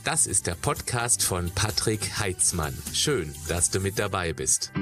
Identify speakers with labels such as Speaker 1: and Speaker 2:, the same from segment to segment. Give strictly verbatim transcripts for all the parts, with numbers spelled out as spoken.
Speaker 1: Das ist der Podcast von Patrick Heitzmann. Schön, dass du mit dabei bist.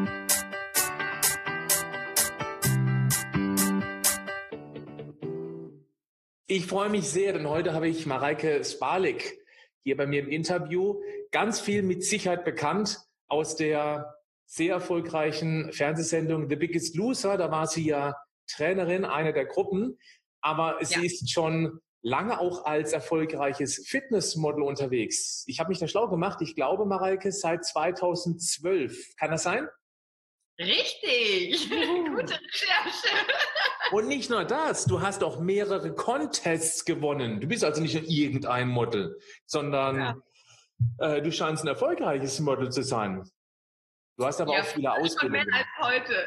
Speaker 1: Ich freue mich sehr, denn heute habe ich Mareike Spalek hier bei mir im Interview. Ganz viel mit Sicherheit bekannt aus der sehr erfolgreichen Fernsehsendung The Biggest Loser. Da war sie ja Trainerin einer der Gruppen, aber ja. Sie ist schon lange auch als erfolgreiches Fitnessmodel unterwegs. Ich habe mich da schlau gemacht. Ich glaube, Mareike, seit zweitausendzwölf. Kann das sein?
Speaker 2: Richtig. Gute Recherche.
Speaker 1: Und nicht nur das, du hast auch mehrere Contests gewonnen. Du bist also nicht nur irgendein Model, sondern ja. äh, du scheinst ein erfolgreiches Model zu sein. Du hast aber ja, auch viele Ausbildungen gemacht.
Speaker 2: Als heute.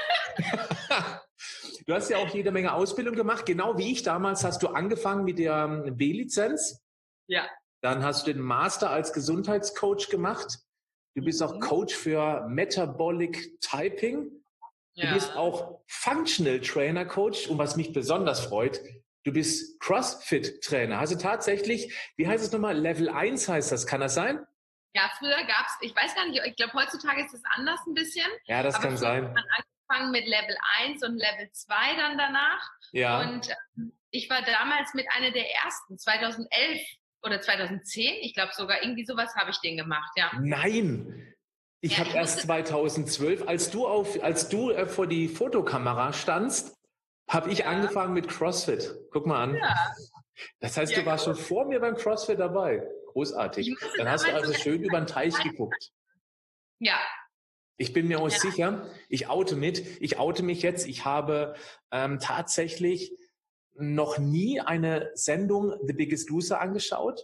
Speaker 1: Du hast ja auch jede Menge Ausbildung gemacht. Genau wie ich damals hast du angefangen mit der B-Lizenz.
Speaker 2: Ja.
Speaker 1: Dann hast du den Master als Gesundheitscoach gemacht. Du bist auch Coach für Metabolic Typing. Du ja. bist auch Functional Trainer Coach. Und was mich besonders freut, du bist CrossFit Trainer. Also tatsächlich, wie heißt es nochmal? Level eins heißt das. Kann das sein?
Speaker 2: Ja, früher gab's, ich weiß gar nicht, ich glaube heutzutage ist es anders ein bisschen.
Speaker 1: Ja, das kann sein.
Speaker 2: Man angefangen mit Level eins und Level zwei dann danach.
Speaker 1: Ja.
Speaker 2: Und ich war damals mit einer der ersten, zweitausendelf oder zweitausendzehn, ich glaube sogar irgendwie sowas habe ich den gemacht, ja.
Speaker 1: Nein! Ich ja, habe erst zweitausendzwölf, als du auf, als du äh, vor die Fotokamera standst, habe ich ja. angefangen mit CrossFit. Guck mal an.
Speaker 2: Ja.
Speaker 1: Das heißt,
Speaker 2: ja,
Speaker 1: du warst
Speaker 2: cool.
Speaker 1: schon vor mir beim CrossFit dabei. Großartig. Dann hast du also schön über den Teich geguckt.
Speaker 2: Ja.
Speaker 1: Ich bin mir auch
Speaker 2: ja.
Speaker 1: sicher, ich oute mit, ich oute mich jetzt, ich habe ähm, tatsächlich noch nie eine Sendung The Biggest Loser angeschaut.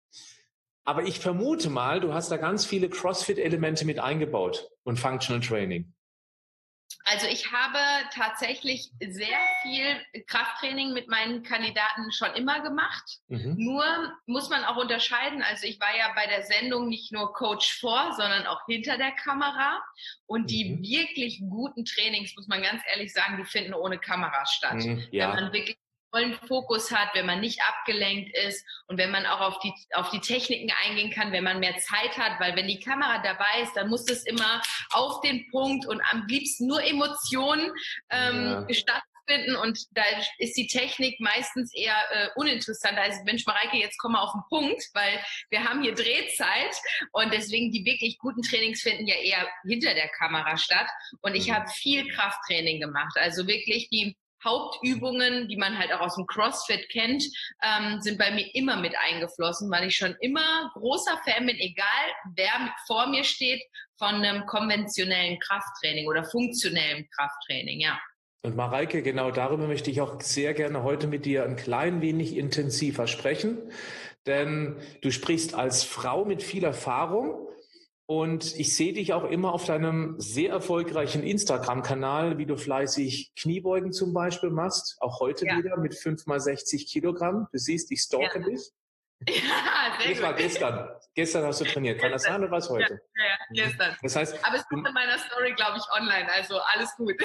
Speaker 1: Aber ich vermute mal, du hast da ganz viele CrossFit-Elemente mit eingebaut und Functional Training.
Speaker 2: Also ich habe tatsächlich sehr viel Krafttraining mit meinen Kandidaten schon immer gemacht. Mhm. Nur muss man auch unterscheiden. Also ich war ja bei der Sendung nicht nur Coach vor, sondern auch hinter der Kamera. Und die mhm. wirklich guten Trainings, muss man ganz ehrlich sagen, die finden ohne Kamera statt.
Speaker 1: Mhm, ja.
Speaker 2: Wenn man wirklich vollen Fokus hat, wenn man nicht abgelenkt ist und wenn man auch auf die auf die Techniken eingehen kann, wenn man mehr Zeit hat, weil wenn die Kamera dabei ist, dann muss das immer auf den Punkt und am liebsten nur Emotionen ähm, ja. stattfinden und da ist die Technik meistens eher äh, uninteressant. Also Mensch, Mareike, jetzt komm mal auf den Punkt, weil wir haben hier Drehzeit und deswegen die wirklich guten Trainings finden ja eher hinter der Kamera statt und ich habe viel Krafttraining gemacht, also wirklich die Hauptübungen, die man halt auch aus dem CrossFit kennt, ähm, sind bei mir immer mit eingeflossen, weil ich schon immer großer Fan bin, egal wer vor mir steht, von einem konventionellen Krafttraining oder funktionellen Krafttraining, ja.
Speaker 1: Und Mareike, genau darüber möchte ich auch sehr gerne heute mit dir ein klein wenig intensiver sprechen, denn du sprichst als Frau mit viel Erfahrung. Und ich sehe dich auch immer auf deinem sehr erfolgreichen Instagram-Kanal, wie du fleißig Kniebeugen zum Beispiel machst. Auch heute ja. wieder mit fünf mal sechzig Kilogramm. Du siehst, ich stalke ja. dich.
Speaker 2: Ja, sehr
Speaker 1: das
Speaker 2: gut.
Speaker 1: war gestern. Gestern hast du trainiert. Kann das sein oder was heute?
Speaker 2: Ja, ja, gestern.
Speaker 1: Das heißt,
Speaker 2: aber es ist in meiner Story, glaube ich, online. Also alles gut.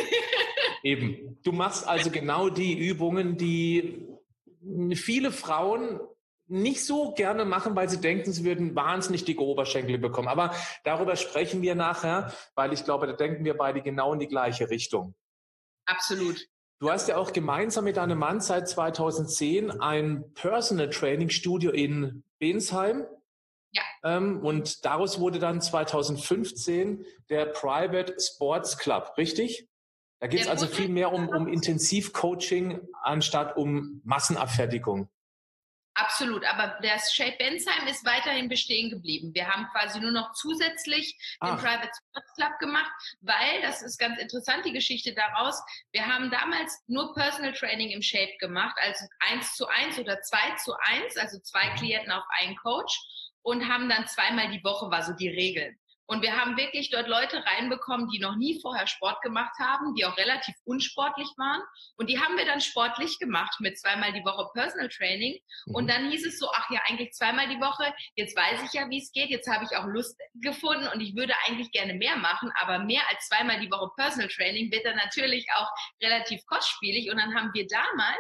Speaker 1: Eben. Du machst also genau die Übungen, die viele Frauen nicht so gerne machen, weil sie denken, sie würden wahnsinnig dicke Oberschenkel bekommen. Aber darüber sprechen wir nachher, weil ich glaube, da denken wir beide genau in die gleiche Richtung.
Speaker 2: Absolut.
Speaker 1: Du hast ja auch gemeinsam mit deinem Mann seit zweitausendzehn ein Personal Training Studio in Bensheim.
Speaker 2: Ja.
Speaker 1: Ähm, und daraus wurde dann zweitausendfünfzehn der Private Sports Club, richtig? Da geht es also viel mehr um, um Intensivcoaching anstatt um Massenabfertigung.
Speaker 2: Absolut, aber das Shape Bensheim ist weiterhin bestehen geblieben. Wir haben quasi nur noch zusätzlich
Speaker 1: Ach.
Speaker 2: den Private Sports Club gemacht, weil, das ist ganz interessant, die Geschichte daraus, wir haben damals nur Personal Training im Shape gemacht, also eins zu eins oder zwei zu eins, also zwei Klienten auf einen Coach und haben dann zweimal die Woche, war so die Regel. Und wir haben wirklich dort Leute reinbekommen, die noch nie vorher Sport gemacht haben, die auch relativ unsportlich waren. Und die haben wir dann sportlich gemacht mit zweimal die Woche Personal Training. Mhm. Und dann hieß es so, ach ja, eigentlich zweimal die Woche. Jetzt weiß ich ja, wie es geht. Jetzt habe ich auch Lust gefunden und ich würde eigentlich gerne mehr machen. Aber mehr als zweimal die Woche Personal Training wird dann natürlich auch relativ kostspielig. Und dann haben wir damals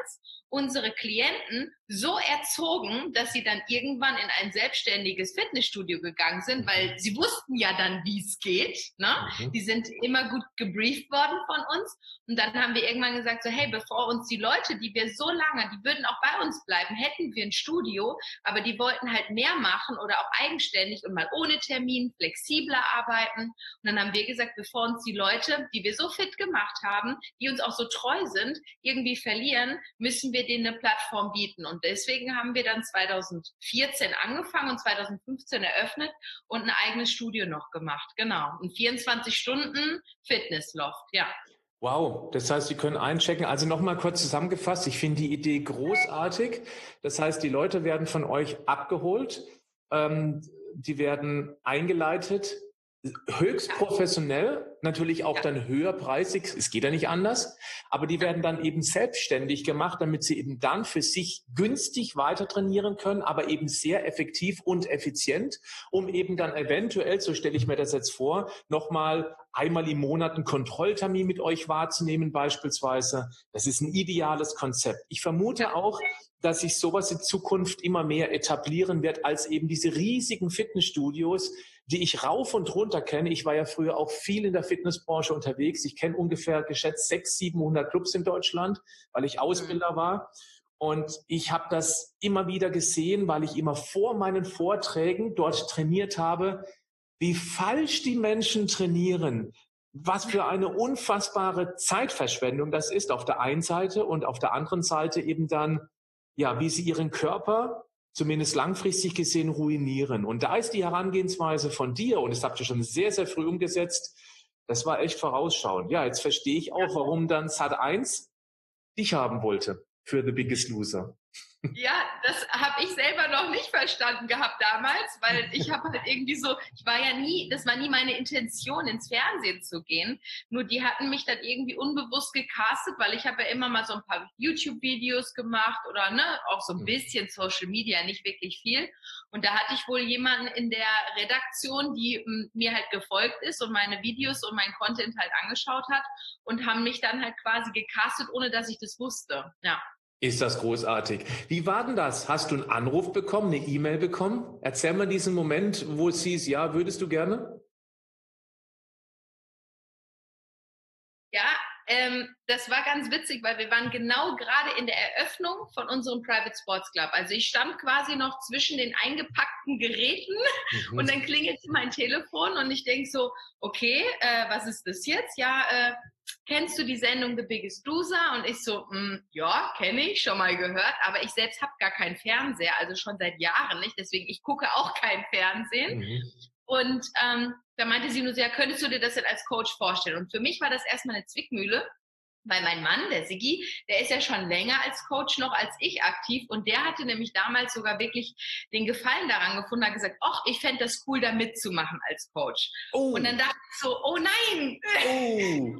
Speaker 2: unsere Klienten so erzogen, dass sie dann irgendwann in ein selbstständiges Fitnessstudio gegangen sind, weil sie wussten ja dann, wie es geht. Ne? Mhm. Die sind immer gut gebrieft worden von uns. Und dann haben wir irgendwann gesagt, so hey, bevor uns die Leute, die wir so lange, die würden auch bei uns bleiben, hätten wir ein Studio, aber die wollten halt mehr machen oder auch eigenständig und mal ohne Termin, flexibler arbeiten. Und dann haben wir gesagt, bevor uns die Leute, die wir so fit gemacht haben, die uns auch so treu sind, irgendwie verlieren, müssen wir denen eine Plattform bieten. Und deswegen haben wir dann zweitausendvierzehn angefangen und zweitausendfünfzehn eröffnet und ein eigenes Studio noch gemacht. Genau. Und vierundzwanzig Stunden Fitnessloft, ja.
Speaker 1: Wow, das heißt, Sie können einchecken. Also nochmal kurz zusammengefasst, ich finde die Idee großartig. Das heißt, die Leute werden von euch abgeholt, ähm, die werden eingeleitet, höchst professionell, natürlich auch dann höherpreisig, es geht ja nicht anders, aber die werden dann eben selbstständig gemacht, damit sie eben dann für sich günstig weiter trainieren können, aber eben sehr effektiv und effizient, um eben dann eventuell, so stelle ich mir das jetzt vor, nochmal einmal im Monat einen Kontrolltermin mit euch wahrzunehmen beispielsweise. Das ist ein ideales Konzept. Ich vermute auch, dass sich sowas in Zukunft immer mehr etablieren wird als eben diese riesigen Fitnessstudios, die ich rauf und runter kenne. Ich war ja früher auch viel in der Fitnessbranche unterwegs. Ich kenne ungefähr geschätzt sechshundert, siebenhundert Clubs in Deutschland, weil ich Ausbilder war. Und ich habe das immer wieder gesehen, weil ich immer vor meinen Vorträgen dort trainiert habe, wie falsch die Menschen trainieren. Was für eine unfassbare Zeitverschwendung das ist auf der einen Seite und auf der anderen Seite eben dann, ja, wie sie ihren Körper zumindest langfristig gesehen ruinieren. Und da ist die Herangehensweise von dir, und das habt ihr schon sehr, sehr früh umgesetzt, das war echt vorausschauend. Ja, jetzt verstehe ich auch, warum dann Sat eins dich haben wollte für The Biggest Loser.
Speaker 2: Ja, das habe ich selber noch nicht verstanden gehabt damals, weil ich habe halt irgendwie so, ich war ja nie, das war nie meine Intention, ins Fernsehen zu gehen. Nur die hatten mich dann irgendwie unbewusst gecastet, weil ich habe ja immer mal so ein paar YouTube-Videos gemacht oder ne, auch so ein bisschen Social Media, nicht wirklich viel. Und da hatte ich wohl jemanden in der Redaktion, die m, mir halt gefolgt ist und meine Videos und mein Content halt angeschaut hat und haben mich dann halt quasi gecastet, ohne dass ich das wusste. Ja.
Speaker 1: Ist das großartig. Wie war denn das? Hast du einen Anruf bekommen, eine E-Mail bekommen? Erzähl mal diesen Moment, wo es hieß, ja, würdest du gerne?
Speaker 2: Ja, ähm, das war ganz witzig, weil wir waren genau gerade in der Eröffnung von unserem Private Sports Club. Also ich stand quasi noch zwischen den eingepackten Geräten mhm. und dann klingelt mein Telefon und ich denke so, okay, äh, was ist das jetzt? Ja, äh, kennst du die Sendung The Biggest Loser? Und ich so, mh, ja, kenne ich, schon mal gehört, aber ich selbst habe gar keinen Fernseher, also schon seit Jahren nicht, deswegen ich gucke auch kein Fernsehen. Mhm. Und ähm, da meinte sie nur so, ja, könntest du dir das denn als Coach vorstellen? Und für mich war das erstmal eine Zwickmühle, weil mein Mann, der Siggi, der ist ja schon länger als Coach noch als ich aktiv und der hatte nämlich damals sogar wirklich den Gefallen daran gefunden, hat gesagt, ach, ich fände das cool, da mitzumachen als Coach. Oh. Und dann dachte ich so, oh nein! Oh.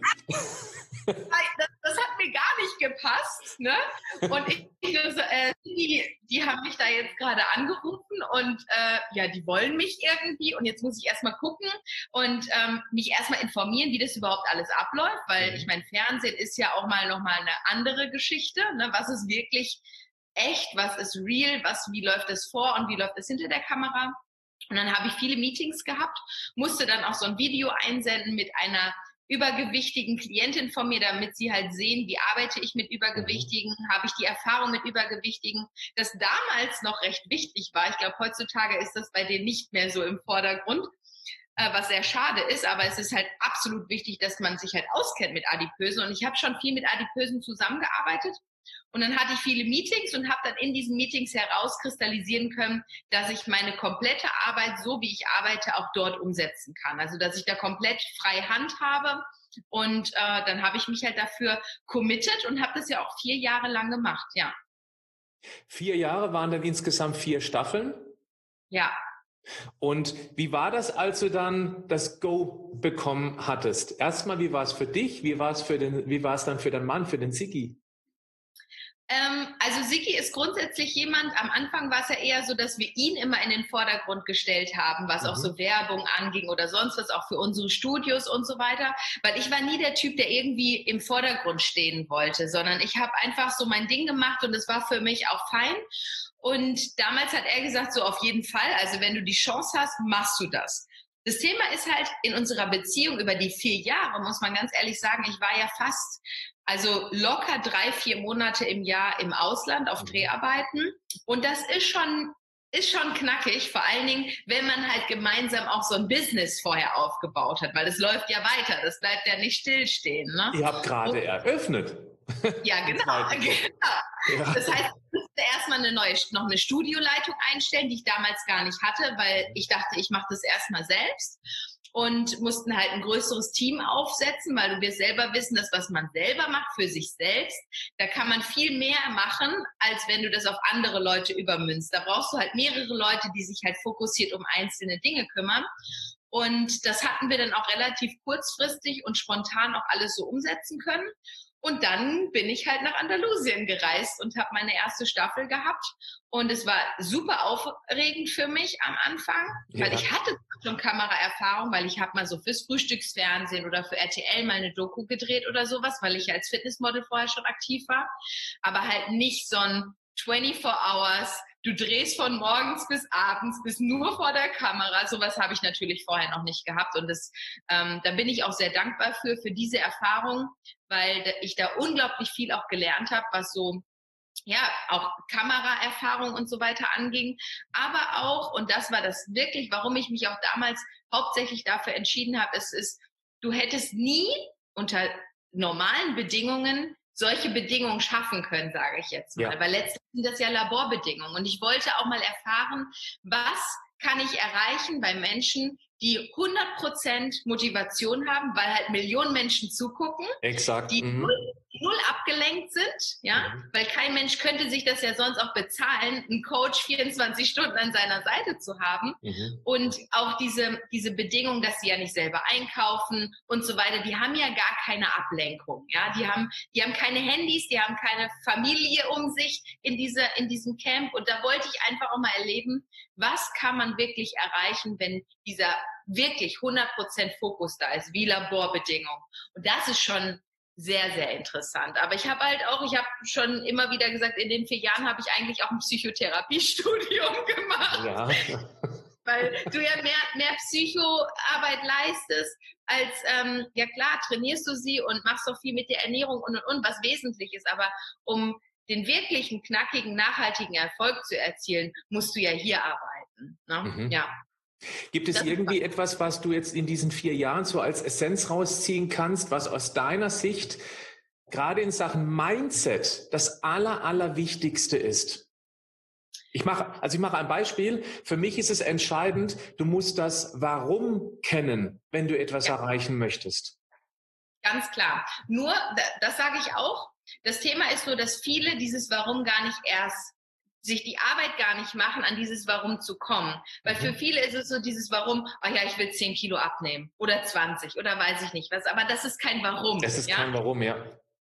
Speaker 2: Das, das hat mir gar nicht gepasst. Ne? Und ich, äh, die, die haben mich da jetzt gerade angerufen und äh, ja, die wollen mich irgendwie und jetzt muss ich erstmal gucken und ähm, mich erstmal informieren, wie das überhaupt alles abläuft, weil ich mein, Fernsehen ist ja auch mal nochmal eine andere Geschichte. Ne? Was ist wirklich echt, was ist real, was, wie läuft es vor und wie läuft es hinter der Kamera? Und dann habe ich viele Meetings gehabt, musste dann auch so ein Video einsenden mit einer übergewichtigen Klientin von mir, damit sie halt sehen, wie arbeite ich mit Übergewichtigen, habe ich die Erfahrung mit Übergewichtigen, das damals noch recht wichtig war. Ich glaube, heutzutage ist das bei denen nicht mehr so im Vordergrund, äh, was sehr schade ist, aber es ist halt absolut wichtig, dass man sich halt auskennt mit Adipösen und ich habe schon viel mit Adipösen zusammengearbeitet. Und dann hatte ich viele Meetings und habe dann in diesen Meetings herauskristallisieren können, dass ich meine komplette Arbeit, so wie ich arbeite, auch dort umsetzen kann. Also dass ich da komplett freie Hand habe. Und äh, dann habe ich mich halt dafür committed und habe das ja auch vier Jahre lang gemacht, ja.
Speaker 1: Vier Jahre waren dann insgesamt vier Staffeln?
Speaker 2: Ja.
Speaker 1: Und wie war das, als du dann das Go bekommen hattest? Erstmal, wie war es für dich? Wie war es für den, wie war es dann für deinen Mann, für den Siggi?
Speaker 2: Ähm, also Sigi ist grundsätzlich jemand, am Anfang war es ja eher so, dass wir ihn immer in den Vordergrund gestellt haben, was mhm. auch so Werbung anging oder sonst was, auch für unsere Studios und so weiter. Weil ich war nie der Typ, der irgendwie im Vordergrund stehen wollte, sondern ich habe einfach so mein Ding gemacht und es war für mich auch fein. Und damals hat er gesagt, so auf jeden Fall, also wenn du die Chance hast, machst du das. Das Thema ist halt in unserer Beziehung über die vier Jahre, muss man ganz ehrlich sagen, ich war ja fast, also locker drei, vier Monate im Jahr im Ausland auf Dreharbeiten. Und das ist schon, ist schon knackig, vor allen Dingen, wenn man halt gemeinsam auch so ein Business vorher aufgebaut hat, weil es läuft ja weiter, das bleibt ja nicht stillstehen. Ne?
Speaker 1: Ihr habt gerade eröffnet.
Speaker 2: Ja, genau. genau. Ja. Das heißt, ich musste erstmal eine neue, noch eine Studioleitung einstellen, die ich damals gar nicht hatte, weil ich dachte, ich mache das erstmal selbst. Und mussten halt ein größeres Team aufsetzen, weil du wirst selber wissen, dass was man selber macht für sich selbst, da kann man viel mehr machen, als wenn du das auf andere Leute übermünzt. Da brauchst du halt mehrere Leute, die sich halt fokussiert um einzelne Dinge kümmern. Und das hatten wir dann auch relativ kurzfristig und spontan auch alles so umsetzen können. Und dann bin ich halt nach Andalusien gereist und habe meine erste Staffel gehabt. Und es war super aufregend für mich am Anfang, ja. weil ich hatte schon Kameraerfahrung, weil ich habe mal so fürs Frühstücksfernsehen oder für R T L mal eine Doku gedreht oder sowas, weil ich als Fitnessmodel vorher schon aktiv war. Aber halt nicht so ein vierundzwanzig Hours, du drehst von morgens bis abends, bist nur vor der Kamera. Sowas habe ich natürlich vorher noch nicht gehabt. Und das, ähm, da bin ich auch sehr dankbar für, für diese Erfahrung, weil ich da unglaublich viel auch gelernt habe, was so, ja, auch Kameraerfahrung und so weiter anging. Aber auch, und das war das wirklich, warum ich mich auch damals hauptsächlich dafür entschieden habe, es ist, du hättest nie unter normalen Bedingungen solche Bedingungen schaffen können, sage ich jetzt mal. Ja. Weil letztlich sind das ja Laborbedingungen. Und ich wollte auch mal erfahren, was kann ich erreichen bei Menschen, die hundert Prozent Motivation haben, weil halt Millionen Menschen zugucken,
Speaker 1: Exakt.
Speaker 2: die
Speaker 1: mhm.
Speaker 2: null, null abgelenkt sind, ja, mhm. weil kein Mensch könnte sich das ja sonst auch bezahlen, einen Coach vierundzwanzig Stunden an seiner Seite zu haben mhm. und auch diese, diese Bedingung, dass sie ja nicht selber einkaufen und so weiter, die haben ja gar keine Ablenkung, ja, die haben, die haben keine Handys, die haben keine Familie um sich in dieser, in diesem Camp und da wollte ich einfach auch mal erleben, was kann man wirklich erreichen, wenn dieser wirklich hundert Prozent Fokus da ist, wie Laborbedingungen. Und das ist schon sehr, sehr interessant. Aber ich habe halt auch, ich habe schon immer wieder gesagt, in den vier Jahren habe ich eigentlich auch ein Psychotherapiestudium gemacht. Ja. Weil du ja mehr, mehr Psychoarbeit leistest, als, ähm, ja klar, trainierst du sie und machst auch viel mit der Ernährung und, und, und, was wesentlich ist. Aber um den wirklichen, knackigen, nachhaltigen Erfolg zu erzielen, musst du ja hier arbeiten. Ne?
Speaker 1: Mhm.
Speaker 2: Ja.
Speaker 1: Gibt es das irgendwie etwas, was du jetzt in diesen vier Jahren so als Essenz rausziehen kannst, was aus deiner Sicht gerade in Sachen Mindset das aller, allerwichtigste ist? Ich mache, also ich mache ein Beispiel. Für mich ist es entscheidend, du musst das Warum kennen, wenn du etwas ja. erreichen möchtest.
Speaker 2: Ganz klar. Nur, das sage ich auch, das Thema ist so, dass viele dieses Warum gar nicht erst sich die Arbeit gar nicht machen, an dieses Warum zu kommen. Weil für viele ist es so dieses Warum, ach ja, ich will zehn Kilo abnehmen oder zwanzig oder weiß ich nicht was. Aber das ist kein Warum.
Speaker 1: Das ist
Speaker 2: ja?
Speaker 1: kein Warum, ja.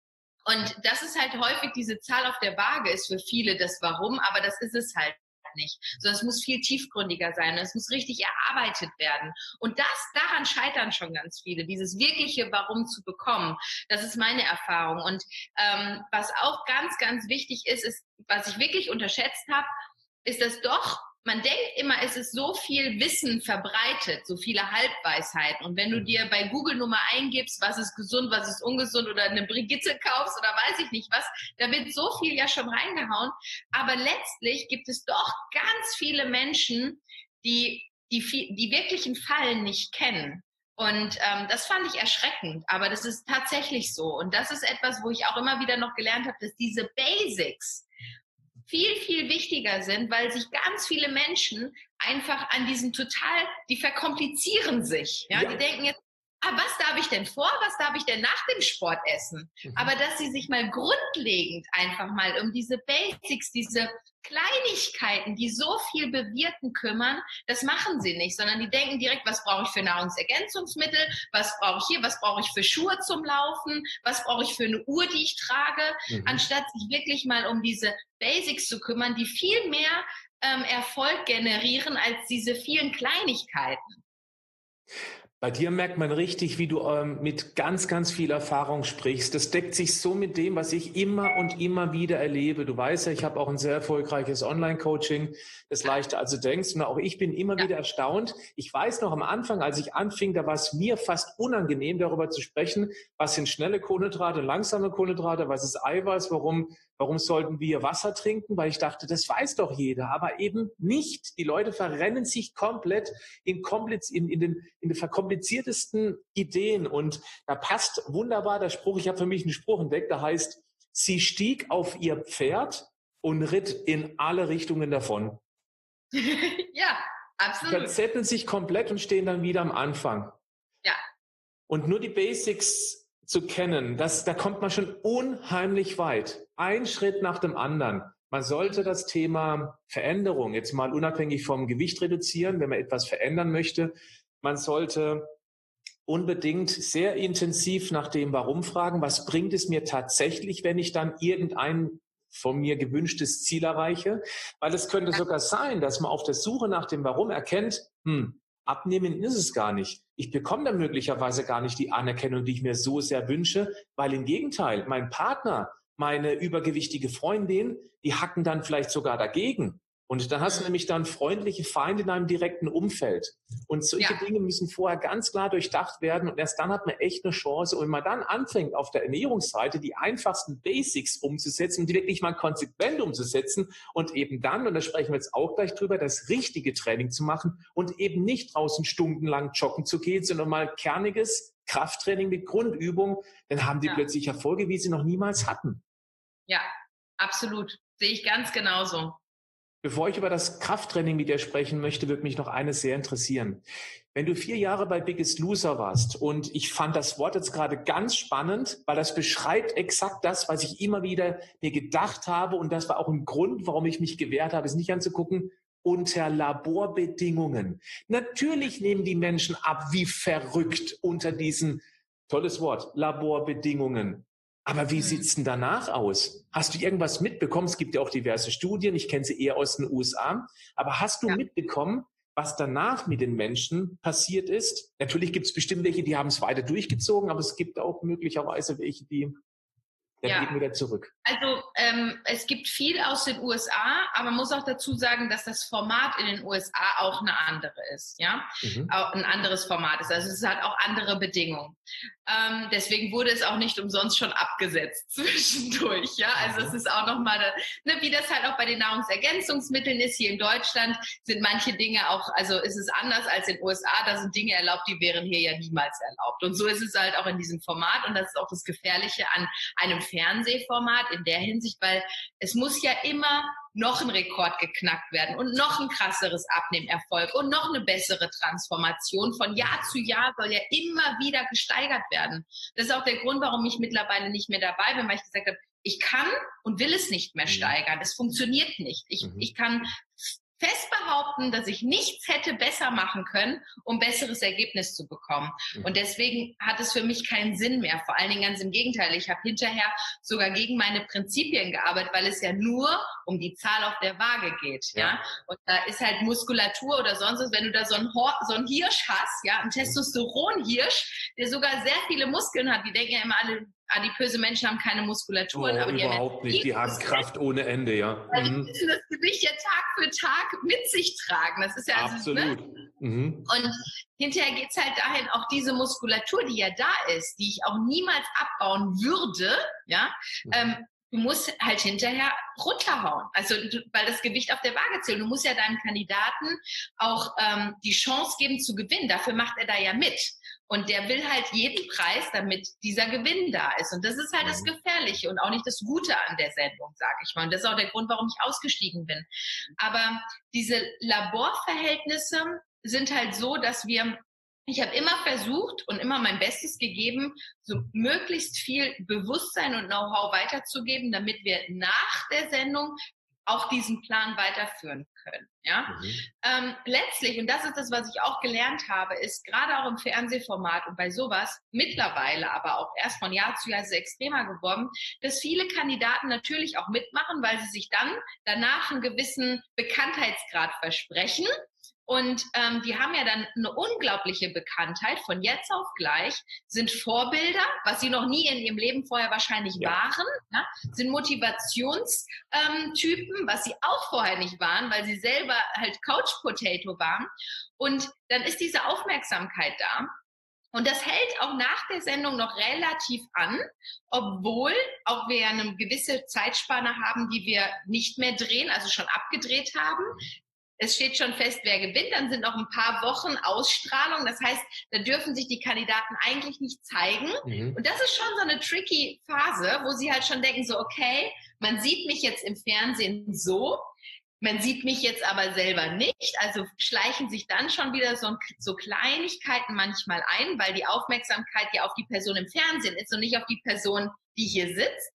Speaker 2: Und das ist halt häufig, diese Zahl auf der Waage ist für viele das Warum, aber das ist es halt nicht. Sondern es muss viel tiefgründiger sein. Es muss richtig erarbeitet werden. Und das, daran scheitern schon ganz viele, dieses wirkliche Warum zu bekommen. Das ist meine Erfahrung. Und ähm, was auch ganz, ganz wichtig ist, ist, was ich wirklich unterschätzt habe, ist, dass doch, man denkt immer, es ist so viel Wissen verbreitet, so viele Halbweisheiten. Und wenn du dir bei Google nur mal eingibst, was ist gesund, was ist ungesund oder eine Brigitte kaufst oder weiß ich nicht was, da wird so viel ja schon reingehauen. Aber letztlich gibt es doch ganz viele Menschen, die die, die wirklichen Fallen nicht kennen. Und ähm, das fand ich erschreckend, aber das ist tatsächlich so. Und das ist etwas, wo ich auch immer wieder noch gelernt habe, dass diese Basics viel, viel wichtiger sind, weil sich ganz viele Menschen einfach an diesen total, die verkomplizieren sich. Ja, ja. Die denken jetzt, ah, was darf ich denn vor, was darf ich denn nach dem Sport essen? Mhm. Aber dass sie sich mal grundlegend einfach mal um diese Basics, diese Kleinigkeiten, die so viel bewirken, kümmern, das machen sie nicht, sondern die denken direkt, was brauche ich für Nahrungsergänzungsmittel, was brauche ich hier, was brauche ich für Schuhe zum Laufen, was brauche ich für eine Uhr, die ich trage, mhm. anstatt sich wirklich mal um diese Basics zu kümmern, die viel mehr ähm, Erfolg generieren als diese vielen Kleinigkeiten.
Speaker 1: Bei dir merkt man richtig, wie du ähm, mit ganz, ganz viel Erfahrung sprichst. Das deckt sich so mit dem, was ich immer und immer wieder erlebe. Du weißt ja, ich habe auch ein sehr erfolgreiches Online-Coaching, das leichter als du denkst. Und auch ich bin immer ja. wieder erstaunt. Ich weiß noch am Anfang, als ich anfing, da war es mir fast unangenehm, darüber zu sprechen, was sind schnelle Kohlenhydrate, langsame Kohlenhydrate, was ist Eiweiß, warum, warum sollten wir Wasser trinken? Weil ich dachte, das weiß doch jeder, aber eben nicht. Die Leute verrennen sich komplett in, kompliz in, in den, in den verkomplizierten kompliziertesten Ideen und da passt wunderbar der Spruch, ich habe für mich einen Spruch entdeckt, der heißt, sie stieg auf ihr Pferd und ritt in alle Richtungen davon.
Speaker 2: Ja, absolut.
Speaker 1: Verzetteln sich komplett und stehen dann wieder am Anfang.
Speaker 2: Ja.
Speaker 1: Und nur die Basics zu kennen, das, da kommt man schon unheimlich weit. Ein Schritt nach dem anderen. Man sollte das Thema Veränderung jetzt mal unabhängig vom Gewicht reduzieren, wenn man etwas verändern möchte. Man sollte unbedingt sehr intensiv nach dem Warum fragen, was bringt es mir tatsächlich, wenn ich dann irgendein von mir gewünschtes Ziel erreiche? Weil es könnte sogar sein, dass man auf der Suche nach dem Warum erkennt, hm, abnehmen ist es gar nicht. Ich bekomme dann möglicherweise gar nicht die Anerkennung, die ich mir so sehr wünsche, weil im Gegenteil, mein Partner, meine übergewichtige Freundin, die hacken dann vielleicht sogar dagegen. Und dann hast du nämlich dann freundliche Feinde in deinem direkten Umfeld. Und solche ja. Dinge müssen vorher ganz klar durchdacht werden. Und erst dann hat man echt eine Chance. Und wenn man dann anfängt, auf der Ernährungsseite die einfachsten Basics umzusetzen und die wirklich mal konsequent umzusetzen und eben dann, und da sprechen wir jetzt auch gleich drüber, das richtige Training zu machen und eben nicht draußen stundenlang joggen zu gehen, sondern mal kerniges Krafttraining mit Grundübung, dann haben die ja. plötzlich Erfolge, wie sie noch niemals hatten.
Speaker 2: Ja, absolut. Sehe ich ganz genauso.
Speaker 1: Bevor ich über das Krafttraining mit dir sprechen möchte, würde mich noch eines sehr interessieren. Wenn du vier Jahre bei Biggest Loser warst, und ich fand das Wort jetzt gerade ganz spannend, weil das beschreibt exakt das, was ich immer wieder mir gedacht habe, und das war auch ein Grund, warum ich mich gewehrt habe, es nicht anzugucken, unter Laborbedingungen. Natürlich nehmen die Menschen ab wie verrückt unter diesen, tolles Wort, Laborbedingungen. Aber wie sieht's denn danach aus? Hast du irgendwas mitbekommen? Es gibt ja auch diverse Studien, ich kenne sie eher aus den U S A. Aber hast du ja. mitbekommen, was danach mit den Menschen passiert ist? Natürlich gibt es bestimmt welche, die haben es weiter durchgezogen, aber es gibt auch möglicherweise welche, die dann ja. eben wieder zurück.
Speaker 2: Also ähm, es gibt viel aus den U S A, aber man muss auch dazu sagen, dass das Format in den U S A auch eine andere ist, ja, mhm. auch ein anderes Format ist. Also es hat auch andere Bedingungen. Ähm, deswegen wurde es auch nicht umsonst schon abgesetzt zwischendurch, ja. Also es ist auch nochmal, ne, wie das halt auch bei den Nahrungsergänzungsmitteln ist. Hier in Deutschland sind manche Dinge auch, also ist es anders als in den U S A. Da sind Dinge erlaubt, die wären hier ja niemals erlaubt. Und so ist es halt auch in diesem Format. Und das ist auch das Gefährliche an einem Fernsehformat in der Hinsicht, weil es muss ja immer noch ein Rekord geknackt werden und noch ein krasseres Abnehmerfolg und noch eine bessere Transformation. Von Jahr zu Jahr soll ja immer wieder gesteigert werden. Das ist auch der Grund, warum ich mittlerweile nicht mehr dabei bin, weil ich gesagt habe, ich kann und will es nicht mehr steigern. Es funktioniert nicht. Ich, mhm. ich kann fest behaupten, dass ich nichts hätte besser machen können, um besseres Ergebnis zu bekommen. Mhm. Und deswegen hat es für mich keinen Sinn mehr. Vor allen Dingen ganz im Gegenteil. Ich habe hinterher sogar gegen meine Prinzipien gearbeitet, weil es ja nur um die Zahl auf der Waage geht. Ja. ja? Und da ist halt Muskulatur oder sonst was, wenn du da so einen, Hor- so einen Hirsch hast, ja, einen Testosteron-Hirsch, der sogar sehr viele Muskeln hat. Die denken ja immer alle, adipöse Menschen haben keine Muskulatur.
Speaker 1: Oh, aber die überhaupt nicht. Die haben Kraft ohne Ende, ja.
Speaker 2: Weil mhm. die müssen das Gewicht ja Tag für Tag mit sich tragen. Das ist ja
Speaker 1: absolut.
Speaker 2: Also, ne?
Speaker 1: mhm.
Speaker 2: Und hinterher geht's halt dahin, auch diese Muskulatur, die ja da ist, die ich auch niemals abbauen würde, ja, mhm. ähm, du musst halt hinterher runterhauen. Also, du, weil das Gewicht auf der Waage zählt. Du musst ja deinem Kandidaten auch ähm, die Chance geben zu gewinnen. Dafür macht er da ja mit. Und der will halt jeden Preis, damit dieser Gewinn da ist. Und das ist halt das Gefährliche und auch nicht das Gute an der Sendung, sage ich mal. Und das ist auch der Grund, warum ich ausgestiegen bin. Aber diese Laborverhältnisse sind halt so, dass wir Ich habe immer versucht und immer mein Bestes gegeben, so möglichst viel Bewusstsein und Know-how weiterzugeben, damit wir nach der Sendung auch diesen Plan weiterführen können. Ja? Mhm. Ähm, letztlich, und das ist das, was ich auch gelernt habe, ist gerade auch im Fernsehformat und bei sowas mittlerweile, aber auch erst von Jahr zu Jahr ist es extremer geworden, dass viele Kandidaten natürlich auch mitmachen, weil sie sich dann danach einen gewissen Bekanntheitsgrad versprechen. Und ähm, die haben ja dann eine unglaubliche Bekanntheit von jetzt auf gleich, sind Vorbilder, was sie noch nie in ihrem Leben vorher wahrscheinlich ja. waren, ja? Sind Motivationstypen, ähm, was sie auch vorher nicht waren, weil sie selber halt Couch Potato waren. Und dann ist diese Aufmerksamkeit da. Und das hält auch nach der Sendung noch relativ an, obwohl auch wir eine gewisse Zeitspanne haben, die wir nicht mehr drehen, also schon abgedreht haben. Es steht schon fest, wer gewinnt. Dann sind noch ein paar Wochen Ausstrahlung. Das heißt, da dürfen sich die Kandidaten eigentlich nicht zeigen. Mhm. Und das ist schon so eine tricky Phase, wo sie halt schon denken so, okay, man sieht mich jetzt im Fernsehen so, man sieht mich jetzt aber selber nicht. Also schleichen sich dann schon wieder so, so Kleinigkeiten manchmal ein, weil die Aufmerksamkeit ja auf die Person im Fernsehen ist und nicht auf die Person, die hier sitzt.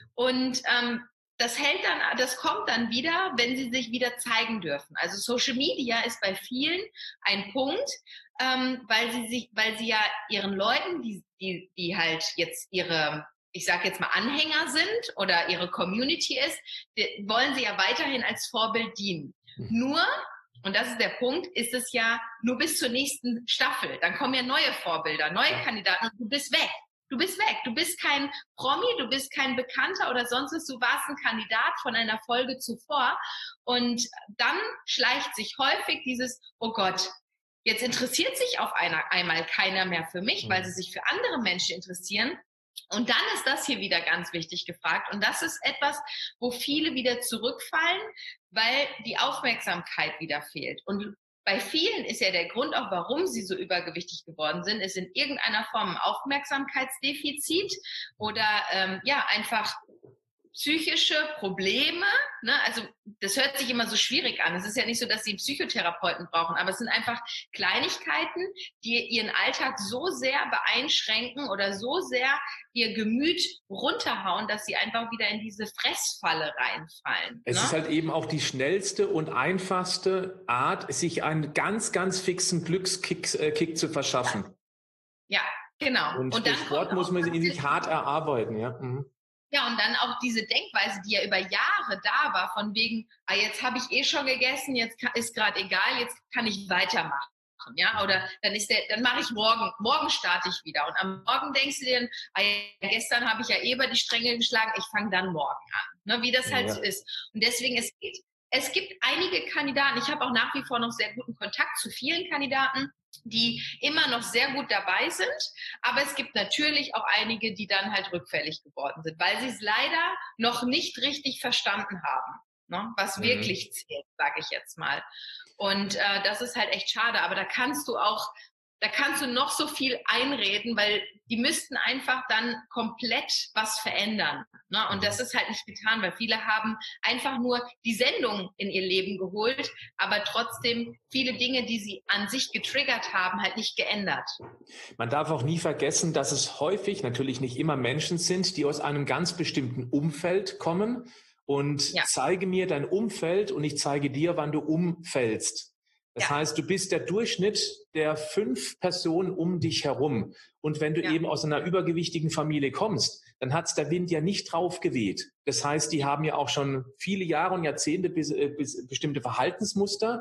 Speaker 2: Und ähm, Das hält dann, das kommt dann wieder, wenn sie sich wieder zeigen dürfen. Also Social Media ist bei vielen ein Punkt, ähm, weil sie sich, weil sie ja ihren Leuten, die, die, die halt jetzt ihre, ich sage jetzt mal Anhänger sind oder ihre Community ist, die, wollen sie ja weiterhin als Vorbild dienen. Mhm. Nur, und das ist der Punkt, ist es ja nur bis zur nächsten Staffel. Dann kommen ja neue Vorbilder, neue Kandidaten und du bist weg. Du bist weg. Du bist kein Promi, du bist kein Bekannter oder sonst was. Du warst ein Kandidat von einer Folge zuvor. Und dann schleicht sich häufig dieses, oh Gott, jetzt interessiert sich auf einer, einmal keiner mehr für mich, weil sie sich für andere Menschen interessieren. Und dann ist das hier wieder ganz wichtig gefragt. Und das ist etwas, wo viele wieder zurückfallen, weil die Aufmerksamkeit wieder fehlt. Und bei vielen ist ja der Grund auch, warum sie so übergewichtig geworden sind, ist in irgendeiner Form ein Aufmerksamkeitsdefizit oder ähm, ja einfach psychische Probleme. Ne? Also das hört sich immer so schwierig an. Es ist ja nicht so, dass sie einen Psychotherapeuten brauchen, aber es sind einfach Kleinigkeiten, die ihren Alltag so sehr beeinschränken oder so sehr ihr Gemüt runterhauen, dass sie einfach wieder in diese Fressfalle reinfallen.
Speaker 1: Es
Speaker 2: ne?
Speaker 1: ist halt eben auch die schnellste und einfachste Art, sich einen ganz, ganz fixen Glückskick äh, Kick zu verschaffen.
Speaker 2: Ja, genau.
Speaker 1: Und, und dann Sport muss man sich hart erarbeiten. Ja. Mhm.
Speaker 2: Ja, und dann auch diese Denkweise, die ja über Jahre da war, von wegen, ah, jetzt habe ich eh schon gegessen, jetzt ist gerade egal, jetzt kann ich weitermachen. Ja, oder dann ist der, dann mache ich morgen, morgen starte ich wieder. Und am Morgen denkst du dir dann, ah, gestern habe ich ja eh über die Stränge geschlagen, ich fange dann morgen an. Ne, wie das halt ja. so ist. Und deswegen, es gibt, es gibt einige Kandidaten, ich habe auch nach wie vor noch sehr guten Kontakt zu vielen Kandidaten, die immer noch sehr gut dabei sind, aber es gibt natürlich auch einige, die dann halt rückfällig geworden sind, weil sie es leider noch nicht richtig verstanden haben, ne? Was mhm. wirklich zählt, sage ich jetzt mal. Und äh, das ist halt echt schade, aber da kannst du auch, da kannst du noch so viel einreden, weil die müssten einfach dann komplett was verändern. Ne? Und das ist halt nicht getan, weil viele haben einfach nur die Sendung in ihr Leben geholt, aber trotzdem viele Dinge, die sie an sich getriggert haben, halt nicht geändert.
Speaker 1: Man darf auch nie vergessen, dass es häufig, natürlich nicht immer Menschen sind, die aus einem ganz bestimmten Umfeld kommen. Und ja. zeige mir dein Umfeld und ich zeige dir, wann du umfällst. Das ja. heißt, du bist der Durchschnitt der fünf Personen um dich herum. Und wenn du ja. eben aus einer übergewichtigen Familie kommst, dann hat's der Wind ja nicht drauf geweht. Das heißt, die haben ja auch schon viele Jahre und Jahrzehnte bis, äh, bis bestimmte Verhaltensmuster.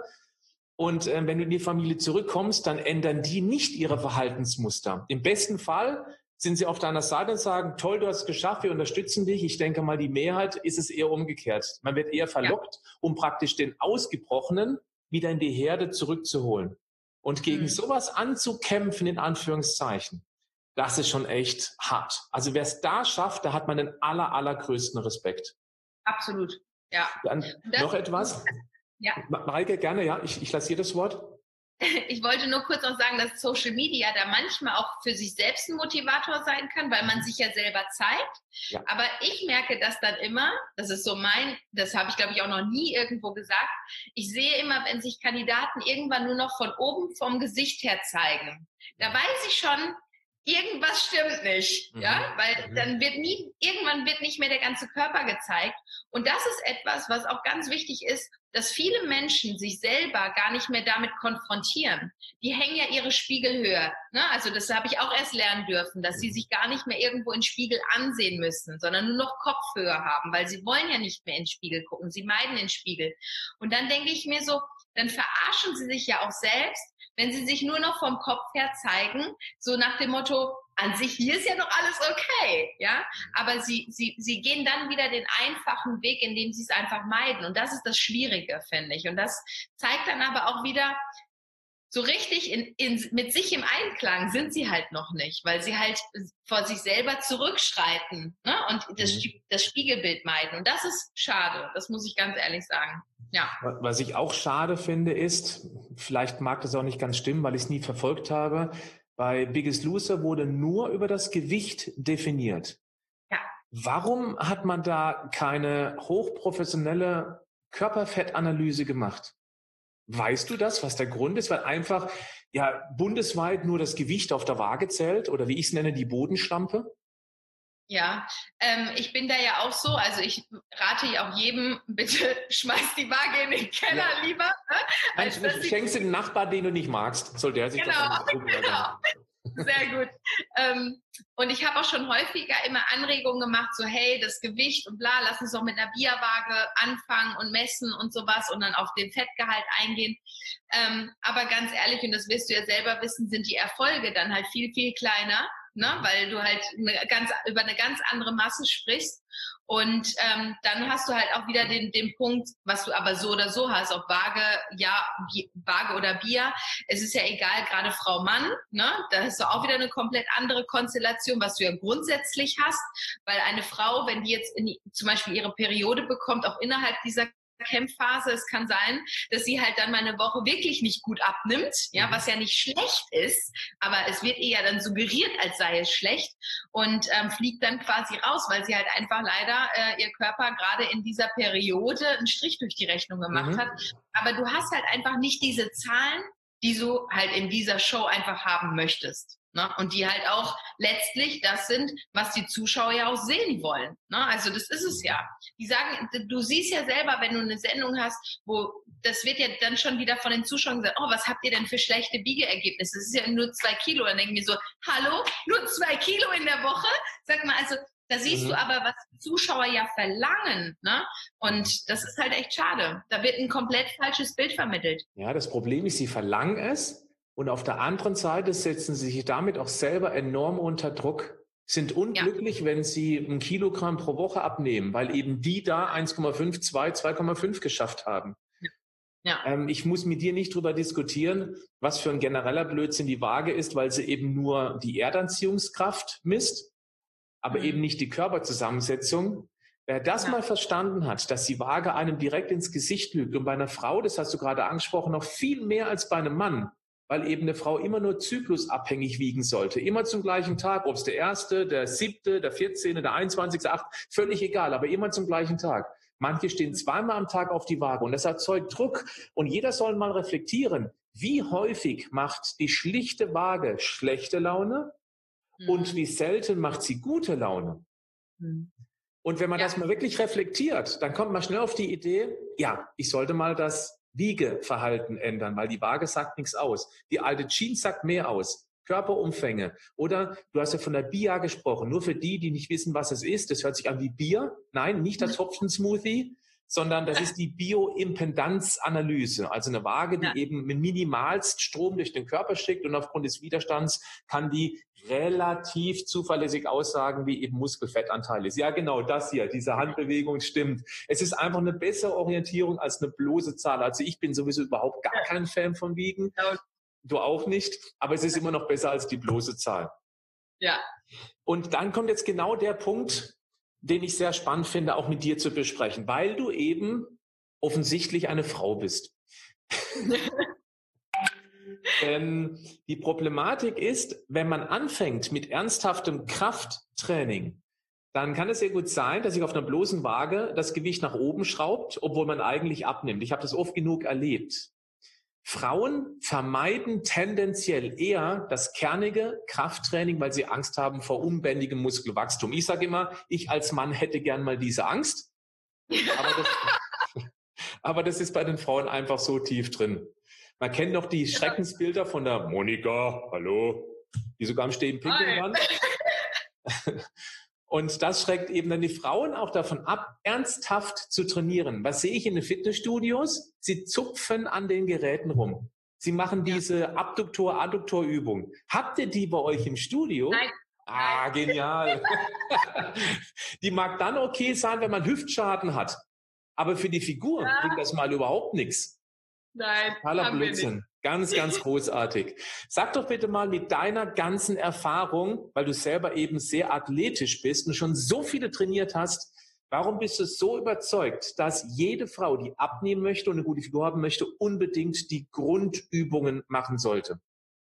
Speaker 1: Und äh, wenn du in die Familie zurückkommst, dann ändern die nicht ihre Verhaltensmuster. Im besten Fall sind sie auf deiner Seite und sagen, toll, du hast es geschafft, wir unterstützen dich. Ich denke mal, die Mehrheit ist es eher umgekehrt. Man wird eher verlockt, ja. um praktisch den Ausgebrochenen wieder in die Herde zurückzuholen. Und gegen mhm. sowas anzukämpfen, in Anführungszeichen, das ist schon echt hart. Also wer es da schafft, da hat man den aller, allergrößten Respekt.
Speaker 2: Absolut, ja.
Speaker 1: Dann noch etwas?
Speaker 2: Ja.
Speaker 1: Mareike, gerne, ja, ich, ich lasse dir das Wort.
Speaker 2: ich wollte nur kurz noch sagen, dass Social Media da manchmal auch für sich selbst ein Motivator sein kann, weil man sich ja selber zeigt. Ja. Aber ich merke das dann immer, das ist so mein, das habe ich glaube ich auch noch nie irgendwo gesagt, ich sehe immer, wenn sich Kandidaten irgendwann nur noch von oben vom Gesicht her zeigen, da weiß ich schon, irgendwas stimmt nicht, mhm. ja, weil dann wird nie, irgendwann wird nicht mehr der ganze Körper gezeigt. Und das ist etwas, was auch ganz wichtig ist, dass viele Menschen sich selber gar nicht mehr damit konfrontieren. Die hängen ja ihre Spiegel höher, ne? Also das habe ich auch erst lernen dürfen, dass sie sich gar nicht mehr irgendwo in Spiegel ansehen müssen, sondern nur noch Kopfhöhe haben, weil sie wollen ja nicht mehr in den Spiegel gucken, sie meiden den Spiegel. Und dann denke ich mir so, dann verarschen sie sich ja auch selbst, wenn sie sich nur noch vom Kopf her zeigen, so nach dem Motto, an sich, hier ist ja noch alles okay, ja, aber sie, sie, sie gehen dann wieder den einfachen Weg, indem sie es einfach meiden, und das ist das Schwierige, finde ich, und das zeigt dann aber auch wieder, so richtig in, in, mit sich im Einklang sind sie halt noch nicht, weil sie halt vor sich selber zurückschreiten, ne? Und das, das Spiegelbild meiden, und das ist schade, das muss ich ganz ehrlich sagen. Ja.
Speaker 1: Was ich auch schade finde ist, vielleicht mag das auch nicht ganz stimmen, weil ich es nie verfolgt habe, bei Biggest Loser wurde nur über das Gewicht definiert.
Speaker 2: Ja.
Speaker 1: Warum hat man da keine hochprofessionelle Körperfettanalyse gemacht? Weißt du das, was der Grund ist? Weil einfach ja bundesweit nur das Gewicht auf der Waage zählt, oder wie ich es nenne, die Bodenschlampe?
Speaker 2: Ja, ähm, ich bin da ja auch so, also ich rate ja auch jedem, bitte schmeiß die Waage in den Keller ja. lieber. Ne?
Speaker 1: Als du schenkst den Nachbar, den du nicht magst, soll der sich
Speaker 2: genau,
Speaker 1: das dann
Speaker 2: genau. Sehr gut. Ähm, und ich habe auch schon häufiger immer Anregungen gemacht, so hey, das Gewicht und bla, lass uns doch mit einer Bia-Waage anfangen und messen und sowas und dann auf den Fettgehalt eingehen. Ähm, aber ganz ehrlich, und das wirst du ja selber wissen, sind die Erfolge dann halt viel, viel kleiner. Ne, weil du halt eine ganz, über eine ganz andere Masse sprichst. Und ähm, dann hast du halt auch wieder den, den Punkt, was du aber so oder so hast, ob Waage, ja, Waage oder Bia. Es ist ja egal, gerade Frau, Mann, ne, da hast du auch wieder eine komplett andere Konstellation, was du ja grundsätzlich hast. Weil eine Frau, wenn die jetzt in die, zum Beispiel ihre Periode bekommt, auch innerhalb dieser Kämpfphase, es kann sein, dass sie halt dann mal eine Woche wirklich nicht gut abnimmt, ja, was ja nicht schlecht ist, aber es wird ihr ja dann suggeriert, als sei es schlecht, und ähm, fliegt dann quasi raus, weil sie halt einfach leider äh, ihr Körper gerade in dieser Periode einen Strich durch die Rechnung gemacht mhm. hat. Aber du hast halt einfach nicht diese Zahlen, die du halt in dieser Show einfach haben möchtest. Ne? Und die halt auch letztlich das sind, was die Zuschauer ja auch sehen wollen. Ne? Also das ist es ja. Die sagen, du siehst ja selber, wenn du eine Sendung hast, wo das wird ja dann schon wieder von den Zuschauern gesagt, oh, was habt ihr denn für schlechte Biegeergebnisse? Das ist ja nur zwei Kilo. Dann denken wir so, hallo, nur zwei Kilo in der Woche? Sag mal, also da siehst mhm. du aber, was die Zuschauer ja verlangen. Ne? Und das ist halt echt schade. Da wird ein komplett falsches Bild vermittelt.
Speaker 1: Ja, das Problem ist, sie verlangen es. Und auf der anderen Seite setzen sie sich damit auch selber enorm unter Druck, sind unglücklich, ja. wenn sie ein Kilogramm pro Woche abnehmen, weil eben die da eins Komma fünf, zwei, zwei Komma fünf geschafft haben.
Speaker 2: Ja.
Speaker 1: Ähm, ich muss mit dir nicht drüber diskutieren, was für ein genereller Blödsinn die Waage ist, weil sie eben nur die Erdanziehungskraft misst, aber mhm. eben nicht die Körperzusammensetzung. Wer das ja. mal verstanden hat, dass die Waage einem direkt ins Gesicht lügt, und bei einer Frau, das hast du gerade angesprochen, noch viel mehr als bei einem Mann, weil eben eine Frau immer nur zyklusabhängig wiegen sollte. Immer zum gleichen Tag, ob es der erste, der siebte, der vierzehnte, der einundzwanzigste, achte, völlig egal, aber immer zum gleichen Tag. Manche stehen zweimal am Tag auf die Waage und das erzeugt Druck. Und jeder soll mal reflektieren, wie häufig macht die schlichte Waage schlechte Laune mhm. und wie selten macht sie gute Laune. Mhm. Und wenn man ja. das mal wirklich reflektiert, dann kommt man schnell auf die Idee, ja, ich sollte mal das Wiegeverhalten ändern, weil die Waage sagt nichts aus. Die alte Jeans sagt mehr aus. Körperumfänge. Oder du hast ja von der Bia gesprochen. Nur für die, die nicht wissen, was es ist. Das hört sich an wie Bier. Nein, nicht das Hopfen-Smoothie, sondern das ist die Bioimpedanzanalyse. Also eine Waage, die ja. eben mit minimalst Strom durch den Körper schickt, und aufgrund des Widerstands kann die relativ zuverlässig aussagen, wie eben Muskelfettanteil ist. Ja, genau, das hier, diese Handbewegung stimmt. Es ist einfach eine bessere Orientierung als eine bloße Zahl. Also ich bin sowieso überhaupt gar kein Fan von Wiegen. Du auch nicht, aber es ist immer noch besser als die bloße Zahl.
Speaker 2: Ja.
Speaker 1: Und dann kommt jetzt genau der Punkt, den ich sehr spannend finde, auch mit dir zu besprechen, weil du eben offensichtlich eine Frau bist. Denn die Problematik ist, wenn man anfängt mit ernsthaftem Krafttraining, dann kann es sehr gut sein, dass sich auf einer bloßen Waage das Gewicht nach oben schraubt, obwohl man eigentlich abnimmt. Ich habe das oft genug erlebt. Frauen vermeiden tendenziell eher das kernige Krafttraining, weil sie Angst haben vor unbändigem Muskelwachstum. Ich sage immer, ich als Mann hätte gern mal diese Angst, aber das, aber das ist bei den Frauen einfach so tief drin. Man kennt noch die Schreckensbilder von der Monika, hallo, die sogar am Stehen pinkeln waren. Und das schreckt eben dann die Frauen auch davon ab, ernsthaft zu trainieren. Was sehe ich in den Fitnessstudios? Sie zupfen an den Geräten rum. Sie machen diese Abduktor-Adduktor-Übung. Habt ihr die bei euch im Studio?
Speaker 2: Nein.
Speaker 1: Ah, genial. Die mag dann okay sein, wenn man Hüftschaden hat. Aber für die Figur ja. bringt das mal überhaupt nichts.
Speaker 2: Nein.
Speaker 1: Totaler Blödsinn. Ganz, ganz großartig. Sag doch bitte mal mit deiner ganzen Erfahrung, weil du selber eben sehr athletisch bist und schon so viele trainiert hast, warum bist du so überzeugt, dass jede Frau, die abnehmen möchte und eine gute Figur haben möchte, unbedingt die Grundübungen machen sollte?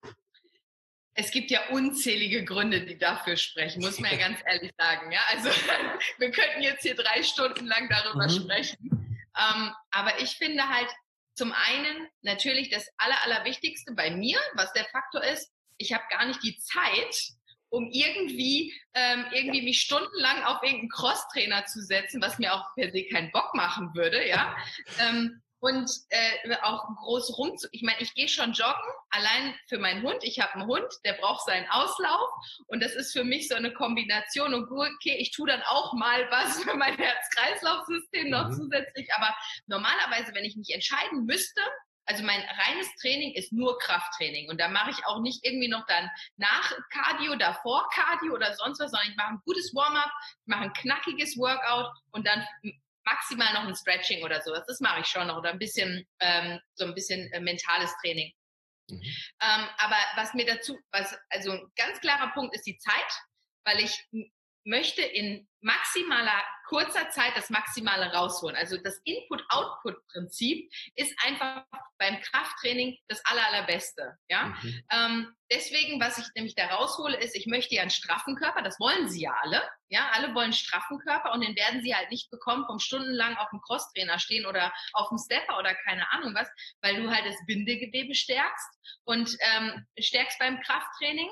Speaker 2: Es gibt ja unzählige Gründe, die dafür sprechen, muss man ja ganz ehrlich sagen. Ja, also wir könnten jetzt hier drei Stunden lang darüber mhm. sprechen. Ähm, aber ich finde halt, zum einen natürlich das Aller, Allerwichtigste bei mir, was der Faktor ist, ich habe gar nicht die Zeit, um irgendwie, ähm, irgendwie mich stundenlang auf irgendeinen Crosstrainer zu setzen, was mir auch per se keinen Bock machen würde, ja. Ähm, und äh, auch groß rum zu, ich meine, ich gehe schon joggen, allein für meinen Hund. Ich habe einen Hund, der braucht seinen Auslauf und das ist für mich so eine Kombination. Und okay, ich tue dann auch mal was für mein Herz-Kreislauf-System noch mhm. zusätzlich, aber normalerweise, wenn ich mich entscheiden müsste, also mein reines Training ist nur Krafttraining und da mache ich auch nicht irgendwie noch dann nach Cardio, davor Cardio oder sonst was, sondern ich mache ein gutes Warm-up, ich mache ein knackiges Workout und dann maximal noch ein Stretching oder sowas. Das mache ich schon noch oder ein bisschen ähm, so ein bisschen äh, mentales Training. Mhm. Ähm, aber was mir dazu, was also ein ganz klarer Punkt ist die Zeit, weil ich m- möchte in maximaler kurzer Zeit das Maximale rausholen. Also das Input-Output-Prinzip ist einfach beim Krafttraining das aller, allerbeste. Ja? Mhm. Ähm, deswegen, was ich nämlich da raushole, ist, ich möchte ja einen straffen Körper, das wollen sie ja alle. Ja, alle wollen einen straffen Körper und den werden sie halt nicht bekommen vom stundenlang auf dem Crosstrainer stehen oder auf dem Stepper oder keine Ahnung was, weil du halt das Bindegewebe stärkst und ähm, stärkst beim Krafttraining.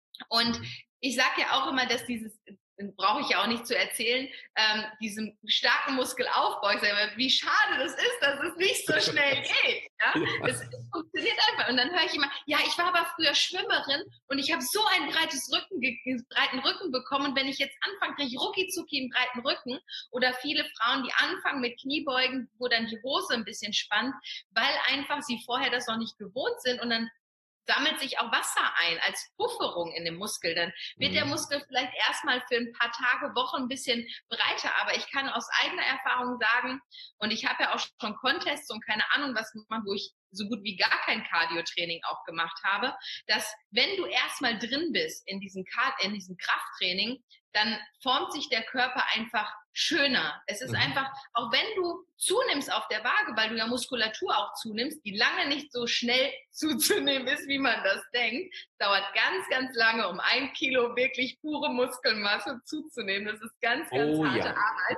Speaker 2: Und ich sage ja auch immer, dass dieses, brauche ich ja auch nicht zu erzählen, ähm, diesem starken Muskelaufbau, ich sage immer, wie schade das ist, dass es nicht so schnell geht. Ja? Ja. Es, es funktioniert einfach. Und dann höre ich immer, ja, ich war aber früher Schwimmerin und ich habe so ein breites Rücken, breiten Rücken bekommen. Und wenn ich jetzt anfange, kriege ich rucki-zucki einen breiten Rücken. Oder viele Frauen, die anfangen mit Kniebeugen, wo dann die Hose ein bisschen spannt, weil einfach sie vorher das noch nicht gewohnt sind und dann sammelt sich auch Wasser ein als Pufferung in dem Muskel. Dann wird der Muskel vielleicht erstmal für ein paar Tage, Wochen ein bisschen breiter. Aber ich kann aus eigener Erfahrung sagen, und ich habe ja auch schon Contests und keine Ahnung was gemacht, wo ich so gut wie gar kein Cardio-Training auch gemacht habe, dass wenn du erstmal drin bist in diesem, in diesem Krafttraining, dann formt sich der Körper einfach schöner. Es ist mhm. einfach, auch wenn du zunimmst auf der Waage, weil du ja Muskulatur auch zunimmst, die lange nicht so schnell zuzunehmen ist, wie man das denkt, dauert ganz, ganz lange, um ein Kilo wirklich pure Muskelmasse zuzunehmen. Das ist ganz, ganz
Speaker 1: oh,
Speaker 2: harte
Speaker 1: ja.
Speaker 2: Arbeit.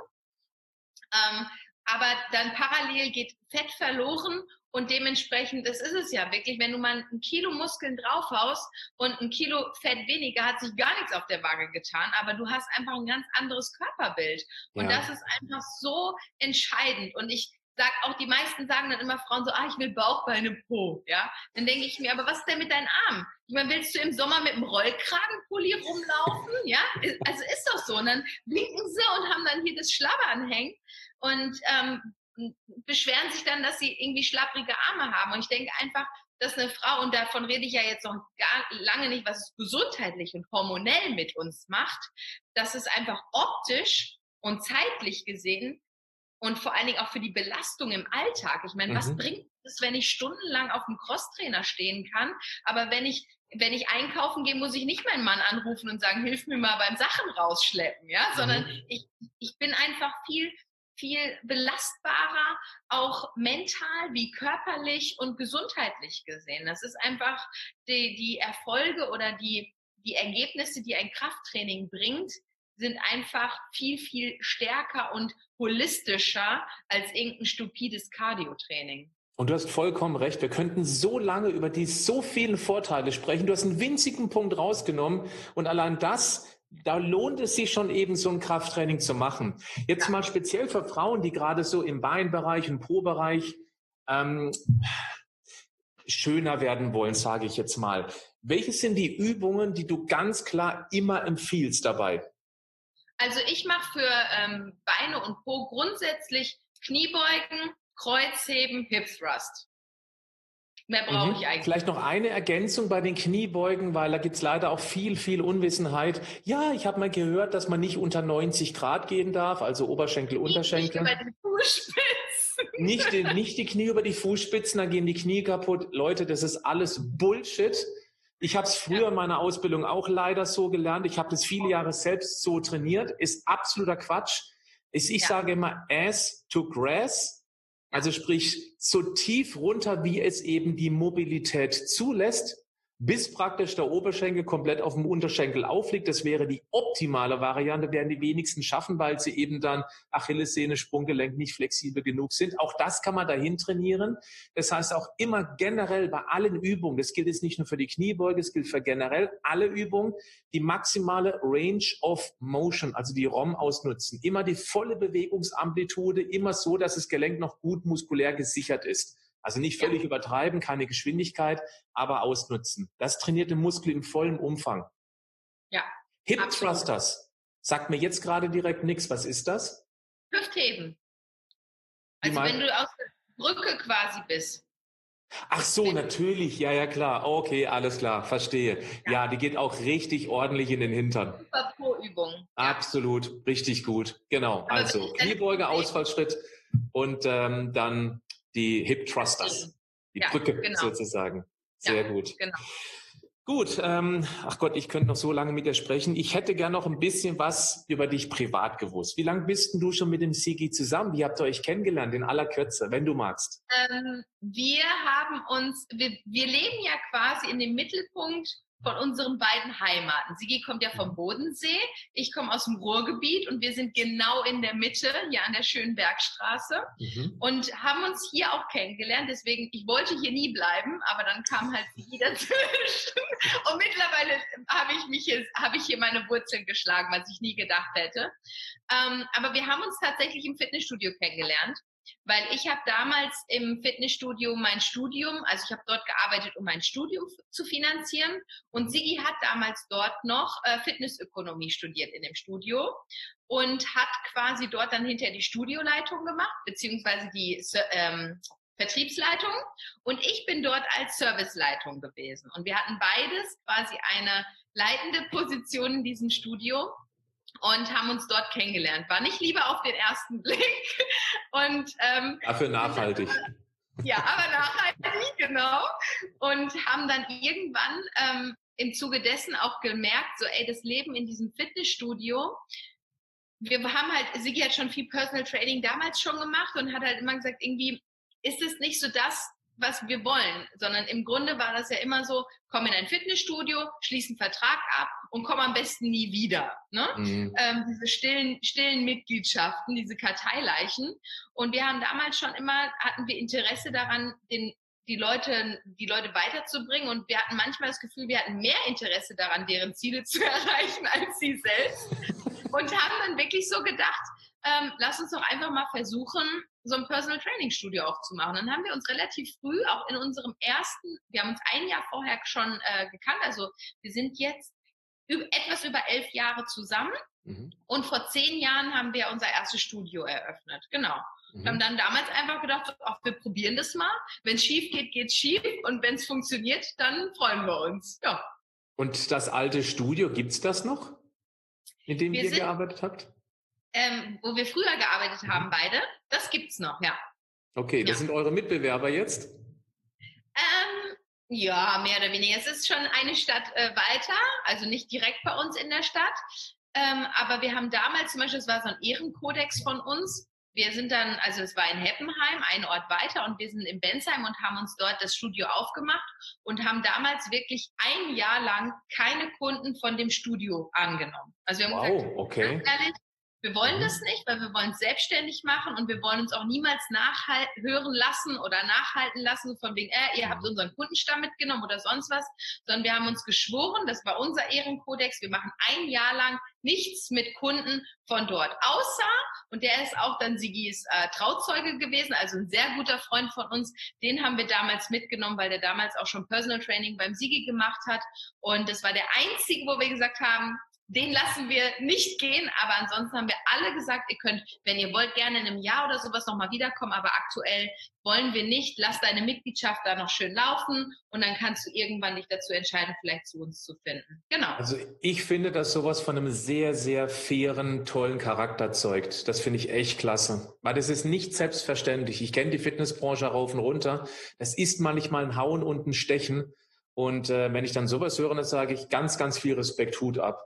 Speaker 2: Ähm, aber dann parallel geht Fett verloren und dementsprechend, das ist es ja wirklich, wenn du mal ein Kilo Muskeln draufhaust und ein Kilo Fett weniger, hat sich gar nichts auf der Waage getan, aber du hast einfach ein ganz anderes Körperbild. Und ja. das ist einfach so entscheidend. Und ich sag auch, die meisten sagen dann immer Frauen so, ah, ich will Bauch, Beine, Po, ja. Dann denke ich mir, aber was ist denn mit deinen Armen? Ich meine, willst du im Sommer mit einem Rollkragenpulli rumlaufen? Ja, also ist doch so. Und dann winken sie und haben dann hier das Schlabbern hängen und ähm, beschweren sich dann, dass sie irgendwie schlapprige Arme haben. Und ich denke einfach, dass eine Frau, und davon rede ich ja jetzt noch gar lange nicht, was es gesundheitlich und hormonell mit uns macht, dass es einfach optisch und zeitlich gesehen und vor allen Dingen auch für die Belastung im Alltag. Ich meine, mhm. was bringt es, wenn ich stundenlang auf dem Crosstrainer stehen kann, aber wenn ich wenn ich einkaufen gehe, muss ich nicht meinen Mann anrufen und sagen, hilf mir mal beim Sachen rausschleppen, ja, sondern mhm. ich, ich bin einfach viel viel belastbarer, auch mental wie körperlich und gesundheitlich gesehen. Das ist einfach die, die Erfolge oder die, die Ergebnisse, die ein Krafttraining bringt, sind einfach viel, viel stärker und holistischer als irgendein stupides Cardio-Training.
Speaker 1: Und du hast vollkommen recht. Wir könnten so lange über die so vielen Vorteile sprechen. Du hast einen winzigen Punkt rausgenommen und allein das, da lohnt es sich schon eben, so ein Krafttraining zu machen. Jetzt mal speziell für Frauen, die gerade so im Beinbereich und Po-Bereich ähm, schöner werden wollen, sage ich jetzt mal. Welche sind die Übungen, die du ganz klar immer empfiehlst dabei?
Speaker 2: Also ich mache für ähm, Beine und Po grundsätzlich Kniebeugen, Kreuzheben, Hip Thrust. Mehr brauche
Speaker 1: Mhm.
Speaker 2: ich eigentlich.
Speaker 1: Vielleicht noch eine Ergänzung bei den Kniebeugen, weil da gibt's leider auch viel, viel Unwissenheit. Ja, ich habe mal gehört, dass man nicht unter neunzig Grad gehen darf, also Oberschenkel, Unterschenkel.
Speaker 2: Nicht über die Fußspitzen.
Speaker 1: Nicht die, nicht die Knie über die Fußspitzen, dann gehen die Knie kaputt. Leute, das ist alles Bullshit. Ich habe es früher in meiner Ausbildung auch leider so gelernt. Ich habe das viele Jahre selbst so trainiert. Ist absoluter Quatsch. Ich, ich ja. sage immer Ass to Grass. Also sprich so tief runter, wie es eben die Mobilität zulässt, bis praktisch der Oberschenkel komplett auf dem Unterschenkel aufliegt. Das wäre die optimale Variante, werden die wenigsten schaffen, weil sie eben dann Achillessehne, Sprunggelenk nicht flexibel genug sind. Auch das kann man dahin trainieren. Das heißt auch immer generell bei allen Übungen, das gilt jetzt nicht nur für die Kniebeuge, es gilt für generell alle Übungen, die maximale Range of Motion, also die R O M ausnutzen. Immer die volle Bewegungsamplitude, immer so, dass das Gelenk noch gut muskulär gesichert ist. Also nicht völlig ja. übertreiben, keine Geschwindigkeit, aber ausnutzen. Das trainiert den Muskel im vollen Umfang.
Speaker 2: Ja.
Speaker 1: Hip Thrusters. Sagt mir jetzt gerade direkt nichts. Was ist das?
Speaker 2: Hüftheben. Also wenn du aus der Brücke quasi bist.
Speaker 1: Ach so, natürlich. Ja, ja, klar. Okay, alles klar. Verstehe. Ja, ja die geht auch richtig ordentlich in den Hintern.
Speaker 2: Super Pro-Übung.
Speaker 1: Absolut. Richtig gut. Genau. Aber also Kniebeuge, Ausfallschritt und ähm, dann die Hip Thrusters, die ja, Brücke genau. sozusagen. Sehr ja, gut. Genau. Gut, ähm, ach Gott, ich könnte noch so lange mit dir sprechen. Ich hätte gern noch ein bisschen was über dich privat gewusst. Wie lange bist denn du schon mit dem Sigi zusammen? Wie habt ihr euch kennengelernt? In aller Kürze, wenn du magst.
Speaker 2: Ähm, wir haben uns, wir, wir leben ja quasi in dem Mittelpunkt von unseren beiden Heimaten. Sigi kommt ja vom Bodensee, ich komme aus dem Ruhrgebiet und wir sind genau in der Mitte, hier an der schönen Bergstraße mhm. und haben uns hier auch kennengelernt. Deswegen, ich wollte hier nie bleiben, aber dann kam halt Sigi dazwischen. Und mittlerweile habe ich mich hier, habe ich hier meine Wurzeln geschlagen, was ich nie gedacht hätte. Ähm, aber wir haben uns tatsächlich im Fitnessstudio kennengelernt. Weil ich habe damals im Fitnessstudio mein Studium, also ich habe dort gearbeitet, um mein Studium zu finanzieren. Und Sigi hat damals dort noch äh, Fitnessökonomie studiert in dem Studio und hat quasi dort dann hinterher die Studioleitung gemacht, beziehungsweise die ähm, Vertriebsleitung. Und ich bin dort als Serviceleitung gewesen. Und wir hatten beides quasi eine leitende Position in diesem Studio. Und haben uns dort kennengelernt. War nicht Liebe auf den ersten Blick. Und, ähm,
Speaker 1: Dafür nachhaltig.
Speaker 2: Ja, aber nachhaltig, genau. Und haben dann irgendwann ähm, im Zuge dessen auch gemerkt, so ey, das Leben in diesem Fitnessstudio, wir haben halt, Sigi hat schon viel Personal Training damals schon gemacht und hat halt immer gesagt, irgendwie ist es nicht so das, was wir wollen, sondern im Grunde war das ja immer so, komm in ein Fitnessstudio, schließ einen Vertrag ab und komm am besten nie wieder. Ne? Mhm. Ähm, diese stillen, stillen Mitgliedschaften, diese Karteileichen. Und wir haben damals schon immer, hatten wir Interesse daran, den, die Leute, die Leute weiterzubringen. Und wir hatten manchmal das Gefühl, wir hatten mehr Interesse daran, deren Ziele zu erreichen als sie selbst. Und haben dann wirklich so gedacht, ähm, lass uns doch einfach mal versuchen, so ein Personal Training Studio aufzumachen. Dann haben wir uns relativ früh auch in unserem ersten, wir haben uns ein Jahr vorher schon äh, gekannt, also wir sind jetzt über, etwas über elf Jahre zusammen mhm. und vor zehn Jahren haben wir unser erstes Studio eröffnet. Genau. Mhm. Wir haben dann damals einfach gedacht, ach, wir probieren das mal. Wenn es schief geht, geht's schief und wenn es funktioniert, dann freuen wir uns. Ja.
Speaker 1: Und das alte Studio, gibt's das noch, in dem wir ihr sind, gearbeitet habt?
Speaker 2: Ähm, wo wir früher gearbeitet haben, beide, das gibt's noch, ja.
Speaker 1: Okay, das ja. sind eure Mitbewerber jetzt?
Speaker 2: Ähm, ja, mehr oder weniger. Es ist schon eine Stadt äh, weiter, also nicht direkt bei uns in der Stadt. Ähm, aber wir haben damals zum Beispiel, es war so ein Ehrenkodex von uns, wir sind dann, also es war in Heppenheim, ein Ort weiter, und wir sind in Bensheim und haben uns dort das Studio aufgemacht und haben damals wirklich ein Jahr lang keine Kunden von dem Studio angenommen. Also wir haben
Speaker 1: Wow,
Speaker 2: gesagt,
Speaker 1: okay.
Speaker 2: ganz ehrlich, wir wollen das nicht, weil wir wollen es selbstständig machen und wir wollen uns auch niemals nachhören lassen oder nachhalten lassen von wegen, äh, ihr habt unseren Kundenstamm mitgenommen oder sonst was, sondern wir haben uns geschworen, das war unser Ehrenkodex, wir machen ein Jahr lang nichts mit Kunden von dort. Außer, und der ist auch dann Sigis äh, Trauzeuge gewesen, also ein sehr guter Freund von uns, den haben wir damals mitgenommen, weil der damals auch schon Personal Training beim Sigi gemacht hat, und das war der einzige, wo wir gesagt haben, den lassen wir nicht gehen, aber ansonsten haben wir alle gesagt, ihr könnt, wenn ihr wollt, gerne in einem Jahr oder sowas nochmal wiederkommen, aber aktuell wollen wir nicht. Lass deine Mitgliedschaft da noch schön laufen und dann kannst du irgendwann dich dazu entscheiden, vielleicht zu uns zu finden. Genau.
Speaker 1: Also ich finde, dass sowas von einem sehr, sehr fairen, tollen Charakter zeugt. Das finde ich echt klasse, weil das ist nicht selbstverständlich. Ich kenne die Fitnessbranche rauf und runter. Das ist manchmal ein Hauen und ein Stechen, und äh, wenn ich dann sowas höre, dann sage ich ganz, ganz viel Respekt, Hut ab.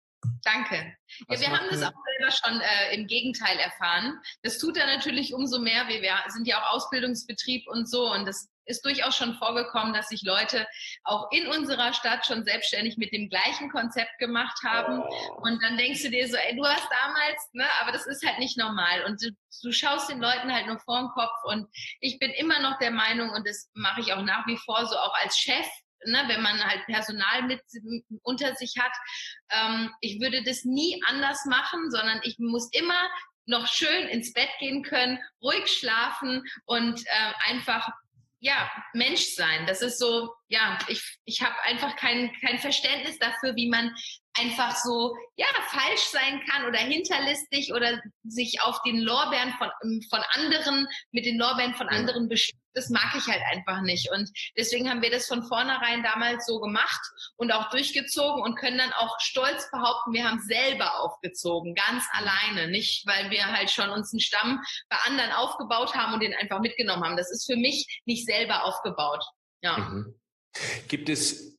Speaker 2: Danke. Ja, wir haben das auch selber schon äh, im Gegenteil erfahren. Das tut er natürlich umso mehr. Wir, wir sind ja auch Ausbildungsbetrieb und so, und das ist durchaus schon vorgekommen, dass sich Leute auch in unserer Stadt schon selbstständig mit dem gleichen Konzept gemacht haben. Oh. Und dann denkst du dir so, ey, du hast damals, ne, aber das ist halt nicht normal. Und du, du schaust den Leuten halt nur vor den Kopf. Und ich bin immer noch der Meinung, und das mache ich auch nach wie vor so, auch als Chef, ne, wenn man halt Personal mit unter sich hat. Ähm, ich würde das nie anders machen, sondern ich muss immer noch schön ins Bett gehen können, ruhig schlafen und äh, einfach ja, Mensch sein. Das ist so, ja, ich, ich habe einfach kein, kein Verständnis dafür, wie man einfach so, ja, falsch sein kann oder hinterlistig oder sich auf den Lorbeeren von, von anderen, mit den Lorbeeren von anderen bestimmt. Das mag ich halt einfach nicht. Und deswegen haben wir das von vornherein damals so gemacht und auch durchgezogen und können dann auch stolz behaupten, wir haben selber aufgezogen, ganz alleine. Nicht, weil wir halt schon uns einen Stamm bei anderen aufgebaut haben und den einfach mitgenommen haben. Das ist für mich nicht selber aufgebaut. Ja.
Speaker 1: Mhm. Gibt es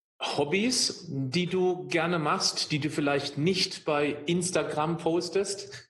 Speaker 1: Hobbys, die du gerne machst, die du vielleicht nicht bei Instagram postest?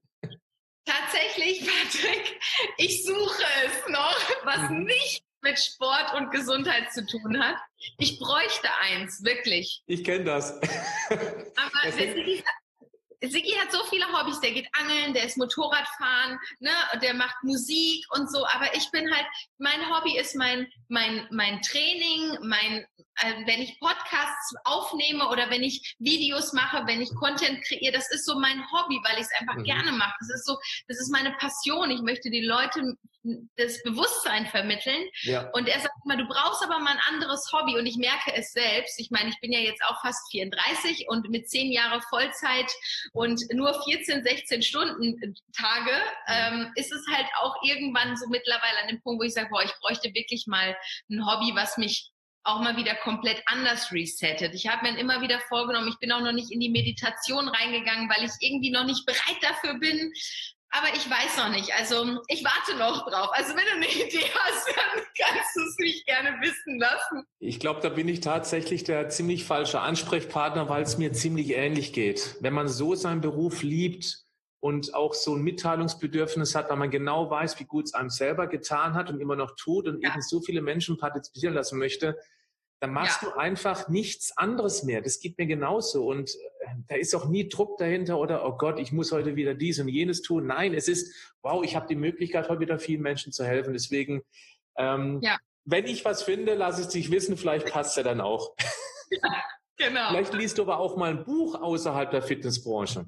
Speaker 2: Tatsächlich, Patrick, ich suche es noch, was mhm. nicht mit Sport und Gesundheit zu tun hat. Ich bräuchte eins, wirklich.
Speaker 1: Ich kenne das.
Speaker 2: Aber das Sigi, Sigi hat so viele Hobbys. Der geht angeln, der ist Motorradfahren, ne, der macht Musik und so. Aber ich bin halt, mein Hobby ist mein, mein, mein Training, mein, äh, wenn ich Podcasts aufnehme oder wenn ich Videos mache, wenn ich Content kreiere, das ist so mein Hobby, weil ich es einfach mhm. gerne mache. Das ist so, das ist meine Passion. Ich möchte die Leute das Bewusstsein vermitteln. Ja. Und er sagt immer, du brauchst aber mal ein anderes Hobby. Und ich merke es selbst. Ich meine, ich bin ja jetzt auch fast vierunddreißig und mit zehn Jahre Vollzeit und nur vierzehn, sechzehn Stunden Tage, ähm, ist es halt auch irgendwann so mittlerweile an dem Punkt, wo ich sage, boah, ich bräuchte wirklich mal ein Hobby, was mich auch mal wieder komplett anders resettet. Ich habe mir immer wieder vorgenommen, ich bin auch noch nicht in die Meditation reingegangen, weil ich irgendwie noch nicht bereit dafür bin. Aber ich weiß noch nicht. Also ich warte noch drauf. Also wenn du eine Idee hast, dann kannst du es mich gerne wissen lassen.
Speaker 1: Ich glaube, da bin ich tatsächlich der ziemlich falsche Ansprechpartner, weil es mir ziemlich ähnlich geht. Wenn man so seinen Beruf liebt und auch so ein Mitteilungsbedürfnis hat, weil man genau weiß, wie gut es einem selber getan hat und immer noch tut und ja. eben so viele Menschen partizipieren lassen möchte, dann machst ja. du einfach nichts anderes mehr. Das geht mir genauso. Und da ist auch nie Druck dahinter oder, oh Gott, ich muss heute wieder dies und jenes tun. Nein, es ist, wow, ich habe die Möglichkeit, heute wieder vielen Menschen zu helfen. Deswegen, ähm, ja. wenn ich was finde, lass es dich wissen. Vielleicht passt ja dann auch.
Speaker 2: Ja, genau.
Speaker 1: Vielleicht liest du aber auch mal ein Buch außerhalb der Fitnessbranche.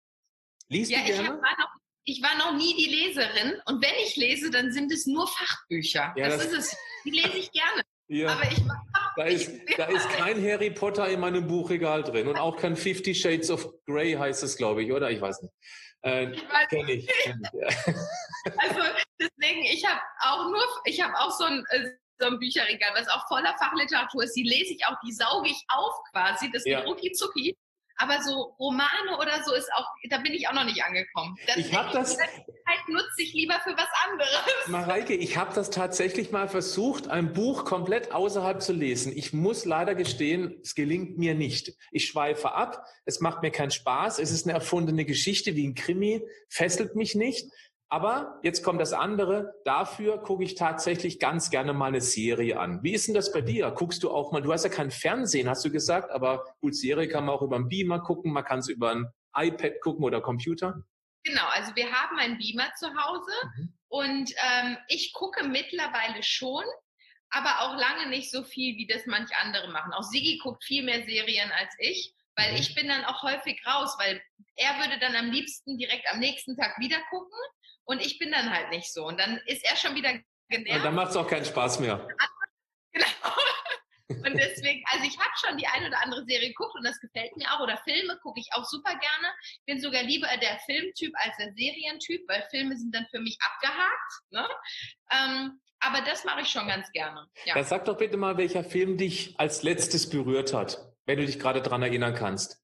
Speaker 1: Liest
Speaker 2: ja,
Speaker 1: du gerne?
Speaker 2: Ich war, noch, ich war noch nie die Leserin. Und wenn ich lese, dann sind es nur Fachbücher. Ja, das, das ist es. Die lese ich gerne.
Speaker 1: Ja.
Speaker 2: Aber ich
Speaker 1: da ist, da ist kein Harry Potter in meinem Buchregal drin und auch kein Fifty Shades of Grey heißt es, glaube ich, oder? Ich weiß nicht. Äh,
Speaker 2: ich weiß
Speaker 1: kenn ich, kenn ich, ja.
Speaker 2: Also deswegen, ich habe auch nur, ich habe auch so ein, so ein Bücherregal, was auch voller Fachliteratur ist. Die lese ich auch, die sauge ich auf quasi. Das
Speaker 1: ja.
Speaker 2: geht rucki zucki. Aber so Romane oder so ist auch, da bin ich auch noch nicht angekommen. Das
Speaker 1: ich habe das.
Speaker 2: Zeit nutze ich lieber für was anderes.
Speaker 1: Mareike, ich habe das tatsächlich mal versucht, ein Buch komplett außerhalb zu lesen. Ich muss leider gestehen, es gelingt mir nicht. Ich schweife ab, es macht mir keinen Spaß, es ist eine erfundene Geschichte wie ein Krimi, fesselt mich nicht. Aber jetzt kommt das andere. Dafür gucke ich tatsächlich ganz gerne mal eine Serie an. Wie ist denn das bei dir? Guckst du auch mal, du hast ja kein Fernsehen, hast du gesagt, aber gut, Serie kann man auch über einen Beamer gucken, man kann es über ein iPad gucken oder Computer.
Speaker 2: Genau, also wir haben einen Beamer zu Hause mhm. und ähm, ich gucke mittlerweile schon, aber auch lange nicht so viel, wie das manch andere machen. Auch Sigi guckt viel mehr Serien als ich, weil mhm. ich bin dann auch häufig raus, weil er würde dann am liebsten direkt am nächsten Tag wieder gucken. Und ich bin dann halt nicht so. Und dann ist er schon wieder genervt.
Speaker 1: Und dann macht es auch keinen Spaß mehr.
Speaker 2: Genau. Und deswegen, also ich habe schon die eine oder andere Serie geguckt und das gefällt mir auch. Oder Filme gucke ich auch super gerne. Ich bin sogar lieber der Filmtyp als der Serientyp, weil Filme sind dann für mich abgehakt. Ne? Ähm, aber das mache ich schon ganz gerne. Ja.
Speaker 1: Dann sag doch bitte mal, welcher Film dich als letztes berührt hat, wenn du dich gerade dran erinnern kannst.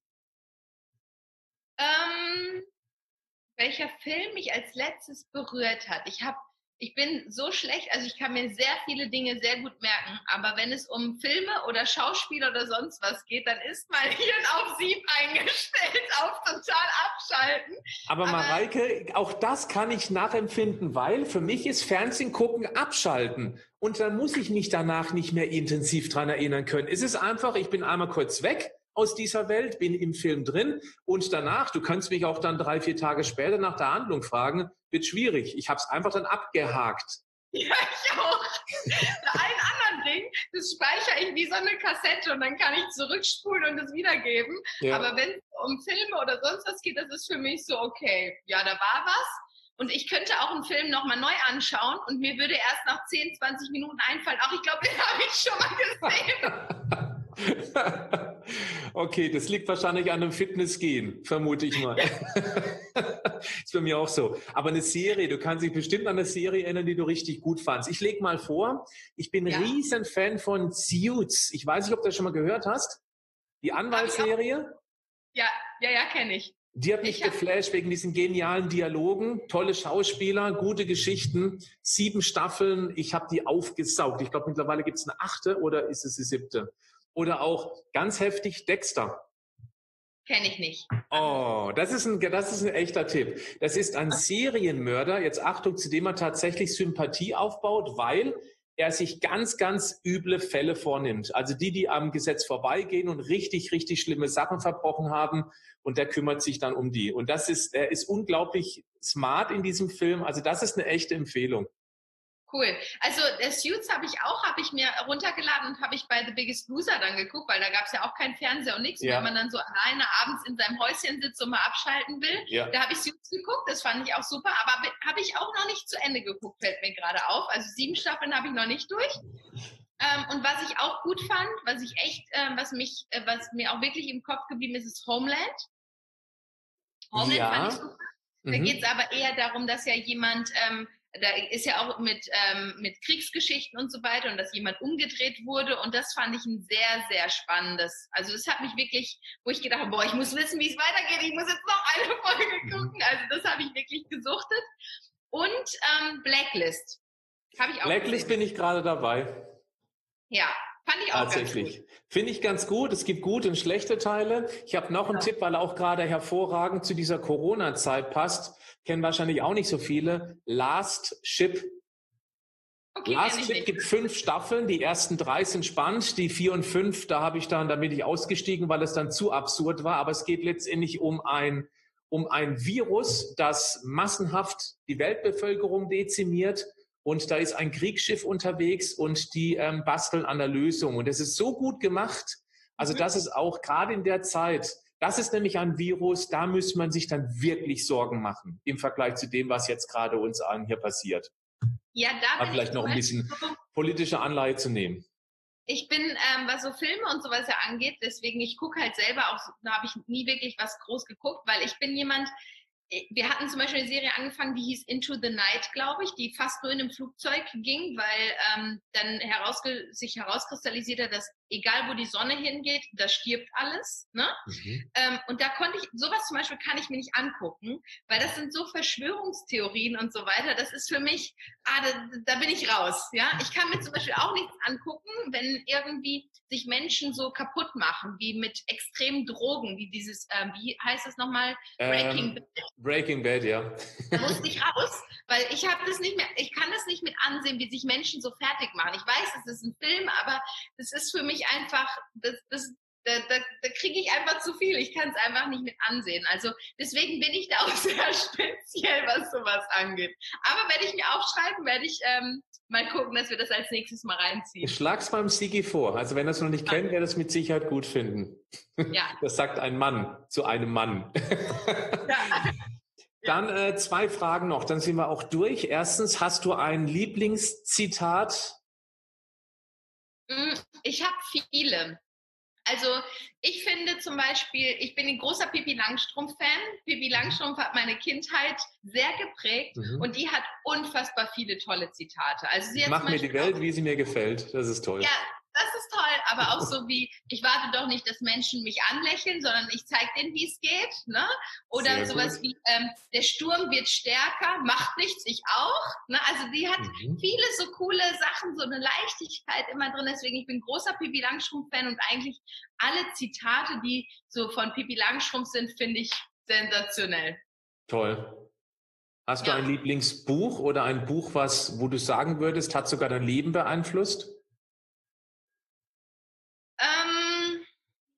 Speaker 2: Ähm... Welcher Film mich als letztes berührt hat. Ich habe, ich bin so schlecht, also ich kann mir sehr viele Dinge sehr gut merken, aber wenn es um Filme oder Schauspieler oder sonst was geht, dann ist mein Hirn auf Sieb eingestellt, auf total abschalten.
Speaker 1: Aber, aber Mareike, auch das kann ich nachempfinden, weil für mich ist Fernsehen gucken abschalten. Und dann muss ich mich danach nicht mehr intensiv dran erinnern können. Es ist einfach, ich bin einmal kurz weg aus dieser Welt, bin im Film drin und danach, du kannst mich auch dann drei, vier Tage später nach der Handlung fragen, wird schwierig. Ich habe es einfach dann abgehakt.
Speaker 2: Ja, ich auch. Ein anderen Ding, das speichere ich wie so eine Kassette und dann kann ich zurückspulen und es wiedergeben. Ja. Aber wenn es um Filme oder sonst was geht, das ist für mich so, okay, ja, da war was. Und ich könnte auch einen Film nochmal neu anschauen und mir würde erst nach zehn, zwanzig Minuten einfallen, ach, ich glaube, den habe ich schon mal gesehen.
Speaker 1: Okay, das liegt wahrscheinlich an einem Fitnessgehen, vermute ich mal. Ist bei mir auch so. Aber eine Serie, du kannst dich bestimmt an eine Serie erinnern, die du richtig gut fandst. Ich lege mal vor, ich bin ja. riesen Fan von Suits. Ich weiß nicht, ob du das schon mal gehört hast. Die Anwaltsserie.
Speaker 2: Ja, ja, ja, kenne ich.
Speaker 1: Die hat mich geflasht wegen diesen genialen Dialogen, tolle Schauspieler, gute Geschichten, sieben Staffeln. Ich habe die aufgesaugt. Ich glaube, mittlerweile gibt es eine achte oder ist es die siebte? Oder auch ganz heftig Dexter.
Speaker 2: Kenne ich nicht.
Speaker 1: Oh, das ist ein, das ist ein echter Tipp. Das ist ein Serienmörder, jetzt Achtung, zu dem er tatsächlich Sympathie aufbaut, weil er sich ganz, ganz üble Fälle vornimmt. Also die, die am Gesetz vorbeigehen und richtig, richtig schlimme Sachen verbrochen haben. Und der kümmert sich dann um die. Und das ist, er ist unglaublich smart in diesem Film. Also das ist eine echte Empfehlung.
Speaker 2: Cool. Also der Suits habe ich auch, habe ich mir runtergeladen und habe ich bei The Biggest Loser dann geguckt, weil da gab es ja auch keinen Fernseher und nichts. Ja. Wenn man dann so alleine abends in seinem Häuschen sitzt und mal abschalten will, ja. da habe ich Suits geguckt, das fand ich auch super, aber habe ich auch noch nicht zu Ende geguckt, fällt mir gerade auf. Also sieben Staffeln habe ich noch nicht durch. Ähm, und was ich auch gut fand, was ich echt, ähm, was mich, äh, was mir auch wirklich im Kopf geblieben ist, ist Homeland. Homeland ja. fand ich super. Da mhm. geht es aber eher darum, dass ja jemand, ähm, da ist ja auch mit, ähm, mit Kriegsgeschichten und so weiter und dass jemand umgedreht wurde und das fand ich ein sehr, sehr spannendes. Also das hat mich wirklich, wo ich gedacht habe, boah, ich muss wissen, wie es weitergeht, ich muss jetzt noch eine Folge gucken. Also das habe ich wirklich gesuchtet. Und ähm, Blacklist habe ich auch
Speaker 1: Blacklist gesehen. Bin ich gerade dabei.
Speaker 2: Ja, fand ich auch
Speaker 1: tatsächlich. Finde ich ganz gut. Es gibt gute und schlechte Teile. Ich habe noch einen ja. Tipp, weil er auch gerade hervorragend zu dieser Corona-Zeit passt. Kennen wahrscheinlich auch nicht so viele. Last Ship. Okay, Last Ship gibt fünf Staffeln. Die ersten drei sind spannend. Die vier und fünf, da habe ich dann, da bin ich ausgestiegen, weil es dann zu absurd war. Aber es geht letztendlich um ein, um ein Virus, das massenhaft die Weltbevölkerung dezimiert. Und da ist ein Kriegsschiff unterwegs und die ähm, basteln an der Lösung. Und es ist so gut gemacht. Also das ist auch gerade in der Zeit, das ist nämlich ein Virus, da müsste man sich dann wirklich Sorgen machen im Vergleich zu dem, was jetzt gerade uns allen hier passiert.
Speaker 2: Ja, da
Speaker 1: bin vielleicht noch ein bisschen so, politische Anleihe zu nehmen.
Speaker 2: Ich bin, ähm, was so Filme und sowas ja angeht, deswegen, ich gucke halt selber auch, da habe ich nie wirklich was groß geguckt, weil ich bin jemand, wir hatten zum Beispiel eine Serie angefangen, die hieß Into the Night, glaube ich, die fast nur in einem Flugzeug ging, weil ähm, dann herausge- sich herauskristallisiert hat, dass egal wo die Sonne hingeht, da stirbt alles. Ne? Mhm. Ähm, und da konnte ich, sowas zum Beispiel kann ich mir nicht angucken, weil das sind so Verschwörungstheorien und so weiter. Das ist für mich, ah, da, da bin ich raus. Ja, ich kann mir zum Beispiel auch nichts angucken, wenn irgendwie sich Menschen so kaputt machen, wie mit extremen Drogen, wie dieses, ähm, wie heißt das nochmal? Breaking
Speaker 1: Ähm,
Speaker 2: Bad.
Speaker 1: Breaking Bad, ja.
Speaker 2: Da musste ich raus, weil ich habe das nicht mehr, ich kann das nicht mit ansehen, wie sich Menschen so fertig machen. Ich weiß, es ist ein Film, aber das ist für mich einfach, das, das, da, da, da kriege ich einfach zu viel. Ich kann es einfach nicht mit ansehen. Also deswegen bin ich da auch sehr speziell, was sowas angeht. Aber werde ich mir aufschreiben, werde ich ähm, mal gucken, dass wir das als nächstes mal reinziehen.
Speaker 1: Ich schlag's beim Sigi vor. Also wenn er es noch nicht kennt, wird er das mit Sicherheit gut finden.
Speaker 2: Ja.
Speaker 1: Das sagt ein Mann zu einem Mann.
Speaker 2: Ja.
Speaker 1: Dann äh, zwei Fragen noch, dann sind wir auch durch. Erstens, hast du ein Lieblingszitat?
Speaker 2: Ich habe viele. Also ich finde zum Beispiel, ich bin ein großer Pippi Langstrumpf-Fan. Pippi Langstrumpf hat meine Kindheit sehr geprägt mhm. und die hat unfassbar viele tolle Zitate. Also sie hat
Speaker 1: Mach mir die Welt, wie sie mir gefällt. Das ist toll.
Speaker 2: Ja, das ist toll, aber auch so wie, ich warte doch nicht, dass Menschen mich anlächeln, sondern ich zeige denen, wie es geht. Ne? Oder sehr sowas gut. wie, ähm, der Sturm wird stärker, macht nichts, ich auch. Ne? Also die hat mhm. viele so coole Sachen, so eine Leichtigkeit immer drin. Deswegen, ich bin großer Pippi Langstrumpf-Fan und eigentlich alle Zitate, die so von Pippi Langstrumpf sind, finde ich sensationell.
Speaker 1: Toll. Hast
Speaker 2: ja.
Speaker 1: du ein Lieblingsbuch oder ein Buch, was, wo du sagen würdest, hat sogar dein Leben beeinflusst?
Speaker 2: Ähm,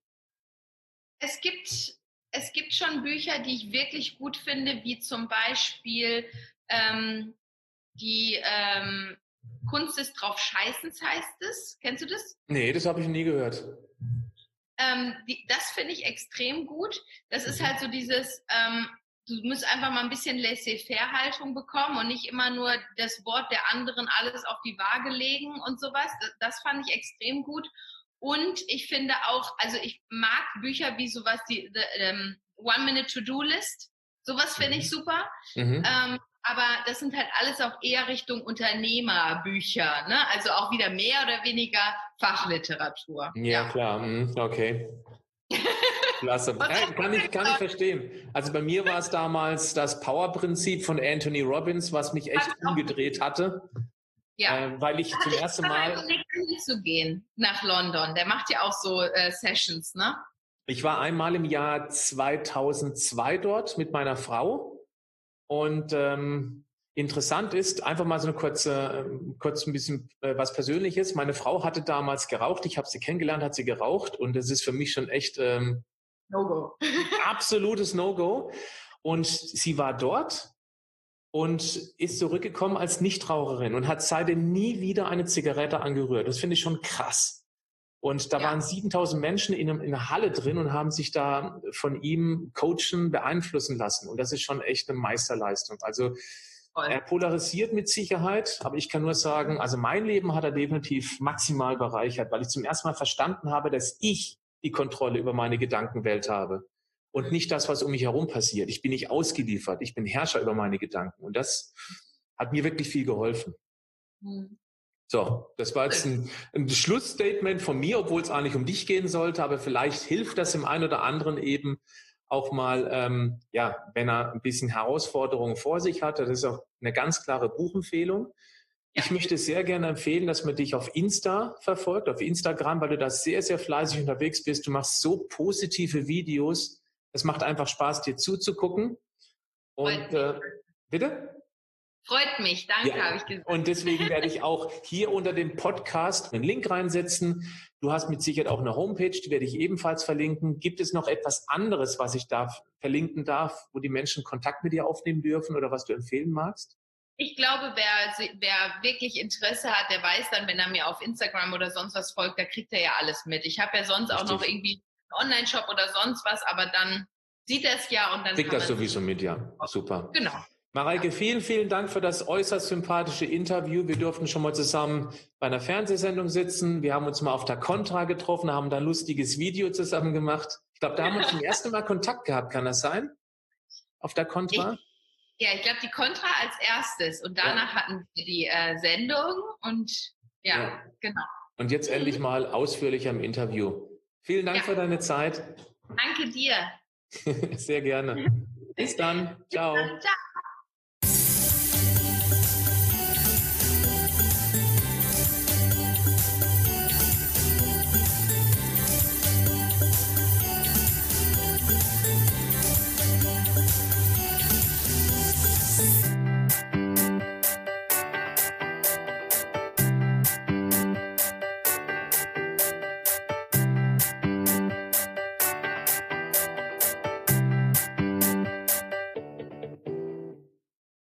Speaker 2: es gibt, es gibt schon Bücher, die ich wirklich gut finde, wie zum Beispiel ähm, die ähm, Kunst des drauf Scheißens heißt es. Kennst du das?
Speaker 1: Nee, das habe ich nie gehört.
Speaker 2: Ähm, die, das finde ich extrem gut. Das ist halt so dieses, ähm, du musst einfach mal ein bisschen Laissez-faire-Haltung bekommen und nicht immer nur das Wort der anderen alles auf die Waage legen und sowas. Das, das fand ich extrem gut. Und ich finde auch, also ich mag Bücher wie sowas, die the, um, One-Minute-To-Do-List. Sowas finde ich super. Mhm. Ähm, aber das sind halt alles auch eher Richtung Unternehmerbücher. Ne? Also auch wieder mehr oder weniger Fachliteratur.
Speaker 1: Ja, ja. Klar. Okay. Klasse. Äh, kann ich, kann ich verstehen. Also bei mir war es damals das Power-Prinzip von Anthony Robbins, was mich echt umgedreht hatte.
Speaker 2: Ja,
Speaker 1: äh, weil ich zum ersten Mal
Speaker 2: zu gehen nach London. Der macht ja auch so äh, Sessions, ne?
Speaker 1: Ich war einmal im Jahr zweitausendzwei dort mit meiner Frau und ähm, interessant ist, einfach mal so eine kurze, äh, kurz ein bisschen äh, was Persönliches. Meine Frau hatte damals geraucht. Ich habe sie kennengelernt, hat sie geraucht und das ist für mich schon echt ähm,
Speaker 2: No-Go.
Speaker 1: absolutes No-Go. Und sie war dort und ist zurückgekommen als Nichtraucherin und hat seitdem nie wieder eine Zigarette angerührt. Das finde ich schon krass. Und da ja. waren siebentausend Menschen in, einem, in einer Halle drin und haben sich da von ihm coachen, beeinflussen lassen. Und das ist schon echt eine Meisterleistung. Also Voll. Er polarisiert mit Sicherheit, aber ich kann nur sagen, also mein Leben hat er definitiv maximal bereichert, weil ich zum ersten Mal verstanden habe, dass ich die Kontrolle über meine Gedankenwelt habe. Und nicht das, was um mich herum passiert. Ich bin nicht ausgeliefert. Ich bin Herrscher über meine Gedanken. Und das hat mir wirklich viel geholfen. Mhm. So, das war jetzt ein, ein Schlussstatement von mir, obwohl es eigentlich um dich gehen sollte. Aber vielleicht hilft das dem einen oder anderen eben auch mal, ähm, ja, wenn er ein bisschen Herausforderungen vor sich hat. Das ist auch eine ganz klare Buchempfehlung. Ja. Ich möchte sehr gerne empfehlen, dass man dich auf Insta verfolgt, auf Instagram, weil du da sehr, sehr fleißig unterwegs bist. Du machst so positive Videos. Es macht einfach Spaß, dir zuzugucken. Und äh, bitte?
Speaker 2: Freut mich, danke, ja. habe ich gesagt.
Speaker 1: Und deswegen werde ich auch hier unter dem Podcast einen Link reinsetzen. Du hast mit Sicherheit auch eine Homepage, die werde ich ebenfalls verlinken. Gibt es noch etwas anderes, was ich da verlinken darf, wo die Menschen Kontakt mit dir aufnehmen dürfen oder was du empfehlen magst?
Speaker 2: Ich glaube, wer, wer wirklich Interesse hat, der weiß dann, wenn er mir auf Instagram oder sonst was folgt, da kriegt er ja alles mit. Ich habe ja sonst Richtig. auch noch irgendwie einen Online-Shop oder sonst was, aber dann sieht er es ja und dann
Speaker 1: kriegt das sowieso mit, ja. Super.
Speaker 2: Genau.
Speaker 1: Mareike, vielen, vielen Dank für das äußerst sympathische Interview. Wir durften schon mal zusammen bei einer Fernsehsendung sitzen. Wir haben uns mal auf der Contra getroffen, haben da ein lustiges Video zusammen gemacht. Ich glaube, da haben wir zum ersten Mal Kontakt gehabt. Kann das sein? Auf der Contra?
Speaker 2: Ich, ja, ich glaube, die Contra als erstes. Und danach ja. hatten wir die äh, Sendung. Und ja, ja, genau.
Speaker 1: Und jetzt endlich mal ausführlicher im Interview. Vielen Dank ja. für deine Zeit.
Speaker 2: Danke dir.
Speaker 1: Sehr gerne. Bis dann. Ciao. Bis dann. Ciao.